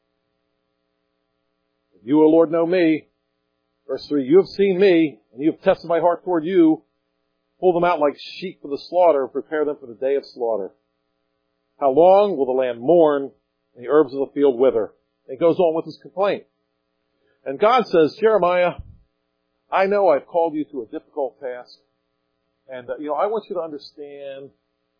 You, O Lord, know me. Verse 3, you have seen me, and you have tested my heart toward you. Pull them out like sheep for the slaughter, and prepare them for the day of slaughter. How long will the land mourn, and the herbs of the field wither? And he goes on with his complaint. And God says, Jeremiah, I know I've called you to a difficult task. And, I want you to understand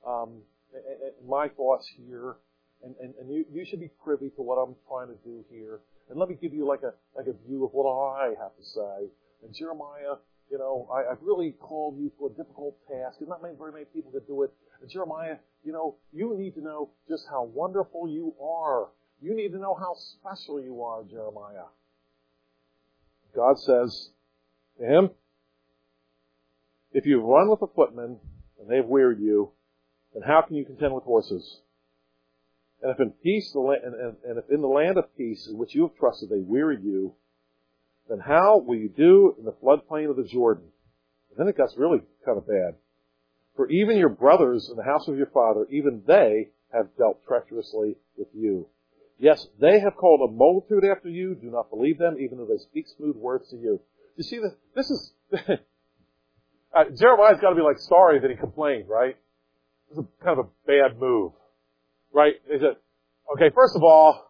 my thoughts here. And you should be privy to what I'm trying to do here. And let me give you like a view of what I have to say. And Jeremiah, I've really called you to a difficult task. There's not very many people that do it. And Jeremiah, you need to know just how wonderful you are. You need to know how special you are, Jeremiah. God says to him, if you've run with the footmen and they've wearied you, then how can you contend with horses? And if in peace, and if in the land of peace in which you have trusted they wearied you, then how will you do in the floodplain of the Jordan? And then it gets really kind of bad. For even your brothers in the house of your father, even they have dealt treacherously with you. Yes, they have called a multitude after you. Do not believe them, even though they speak smooth words to you. You see, this is... Jeremiah's got to be sorry that he complained, right? This is kind of a bad move. Right? They said, okay, first of all,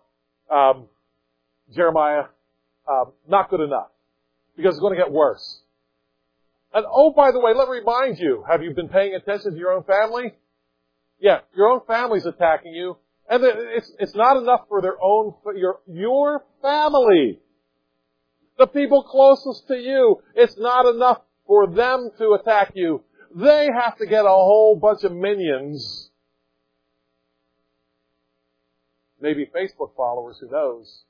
Jeremiah, not good enough. Because it's going to get worse. And oh, by the way, let me remind you, have you been paying attention to your own family? Yeah, your own family's attacking you. And it's not enough for your family. The people closest to you, it's not enough for them to attack you. They have to get a whole bunch of minions. Maybe Facebook followers, who knows,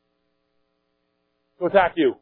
to attack you.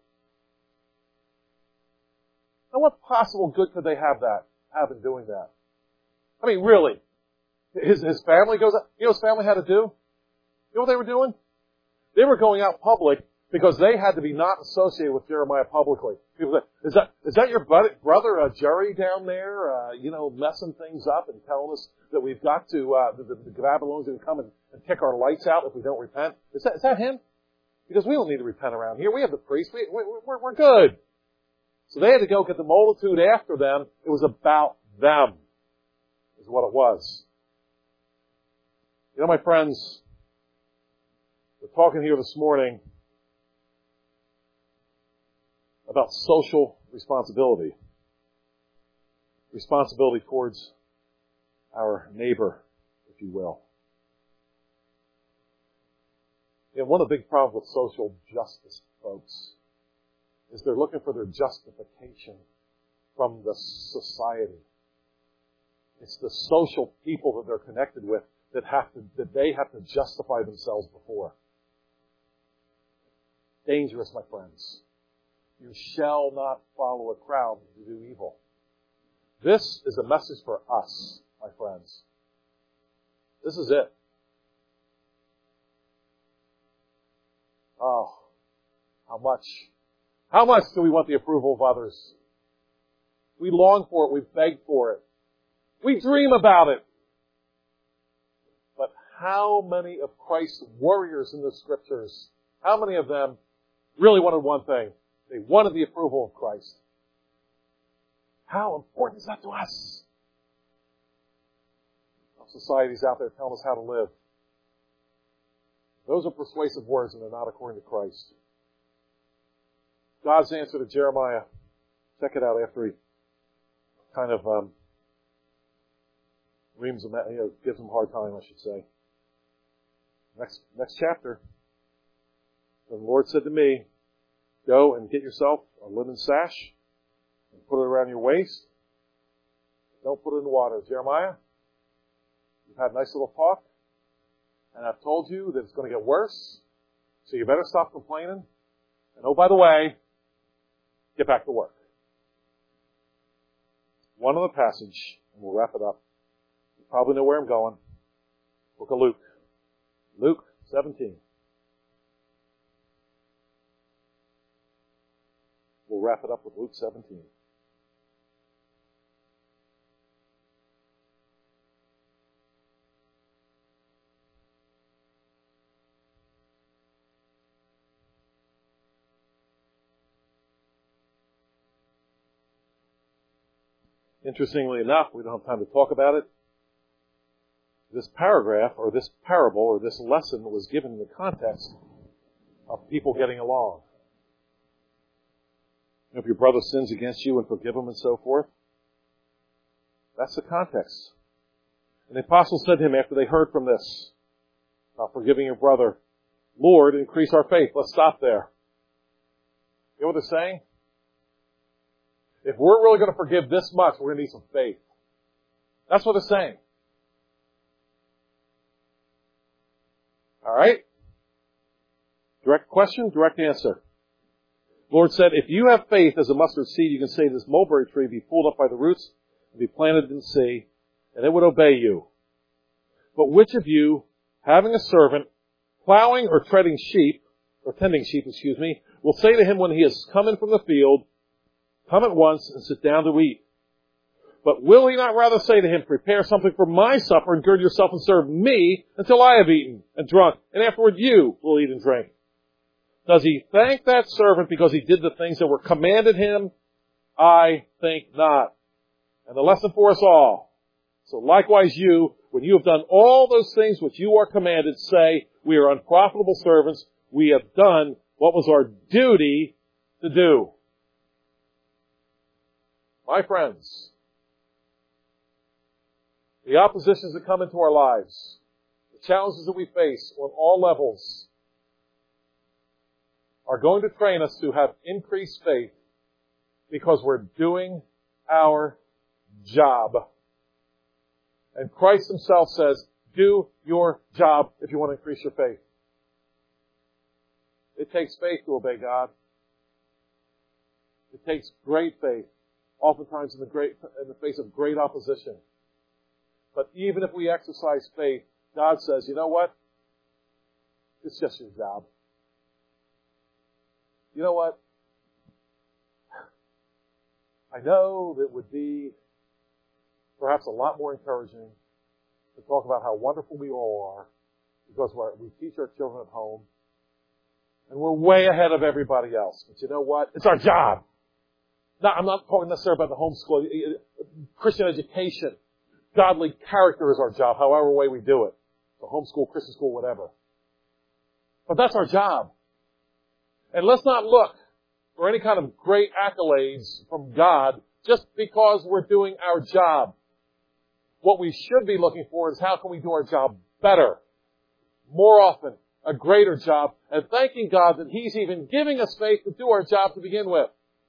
Now what possible good could they have in doing that? I mean, really. His family goes out. You know what his family had to do? You know what they were doing? They were going out public because they had to be not associated with Jeremiah publicly. People say, is that your brother Jerry down there, messing things up and telling us that we've got to, the Babylonians are going to come and kick our lights out if we don't repent? Is that him? Because we don't need to repent around here. We have the priests. We're good. So they had to go get the multitude after them. It was about them, is what it was. You know, my friends, we're talking here this morning about social responsibility. Responsibility towards our neighbor, if you will. You know, one of the big problems with social justice, folks, is they're looking for their justification from the society. It's the social people that they're connected with that they have to justify themselves before. Dangerous, my friends. You shall not follow a crowd to do evil. This is a message for us, my friends. This is it. Oh, how much do we want the approval of others? We long for it. We beg for it. We dream about it. But how many of Christ's warriors in the Scriptures, how many of them really wanted one thing? They wanted the approval of Christ. How important is that to us? Our society's out there telling us how to live. Those are persuasive words and they're not according to Christ. God's answer to Jeremiah, check it out after he kind of gives him a hard time, I should say. Next chapter. The Lord said to me, go and get yourself a linen sash and put it around your waist. Don't put it in water. Jeremiah, you've had a nice little talk, and I've told you that it's going to get worse, so you better stop complaining. And oh, by the way, get back to work. One other passage, and we'll wrap it up. You probably know where I'm going. Book of Luke. Luke 17. We'll wrap it up with Luke 17. Interestingly enough, we don't have time to talk about it. This paragraph, or this parable, or this lesson was given in the context of people getting along. If your brother sins against you and forgive him and so forth, that's the context. And the apostles said to him after they heard from this, about forgiving your brother, Lord, increase our faith. Let's stop there. You know what they're saying? If we're really going to forgive this much, we're going to need some faith. That's what they're saying. All right? Direct question, direct answer. The Lord said, if you have faith as a mustard seed, you can say to this mulberry tree, be pulled up by the roots and be planted in the sea, and it would obey you. But which of you, having a servant, plowing or tending sheep, will say to him when he has come in from the field, come at once and sit down to eat? But will he not rather say to him, prepare something for my supper and gird yourself and serve me until I have eaten and drunk, and afterward you will eat and drink? Does he thank that servant because he did the things that were commanded him? I think not. And the lesson for us all. So likewise you, when you have done all those things which you are commanded, say, we are unprofitable servants. We have done what was our duty to do. My friends, the oppositions that come into our lives, the challenges that we face on all levels, are going to train us to have increased faith because we're doing our job. And Christ Himself says, do your job if you want to increase your faith. It takes faith to obey God. It takes great faith, oftentimes in the face of great opposition. But even if we exercise faith, God says, you know what? It's just your job. You know what? I know that would be perhaps a lot more encouraging to talk about how wonderful we all are because we teach our children at home and we're way ahead of everybody else. But you know what? It's our job. Now, I'm not talking necessarily about the homeschool. Christian education, godly character is our job, however way we do it. So homeschool, Christian school, whatever. But that's our job. And let's not look for any kind of great accolades from God just because we're doing our job. What we should be looking for is how can we do our job better, more often, a greater job, and thanking God that He's even giving us faith to do our job to begin with.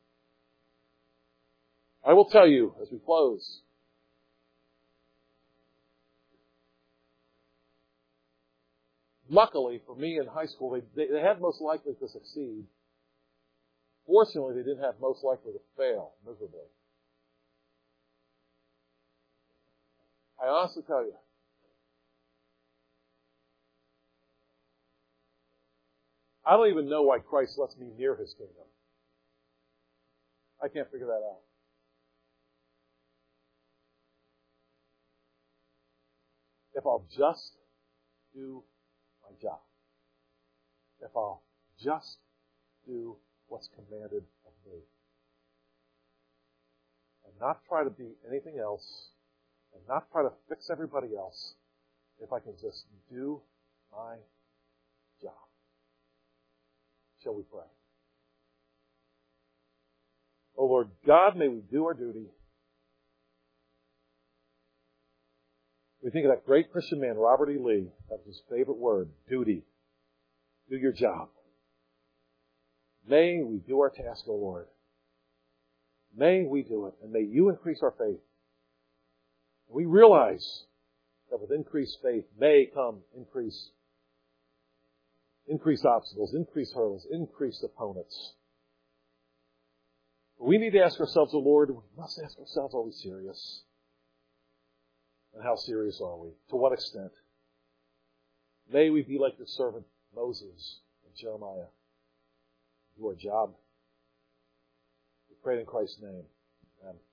I will tell you as we close, luckily for me in high school, they had most likely to succeed. Fortunately, they didn't have most likely to fail miserably. I honestly tell you, I don't even know why Christ lets me near His kingdom. I can't figure that out. If I'll just do my job. If I'll just do what's commanded of me. And not try to be anything else. And not try to fix everybody else. If I can just do my job. Shall we pray? Oh Lord God, may we do our duty. We think of that great Christian man, Robert E. Lee. That was his favorite word, duty. Do your job. May we do our task, O Lord. May we do it, and may You increase our faith. We realize that with increased faith may come increased obstacles, increased hurdles, increased opponents. But we need to ask ourselves, O Lord, we must ask ourselves, are we serious? And how serious are we? To what extent? May we be like Your servant Moses and Jeremiah. Do our job. We pray in Christ's name. Amen.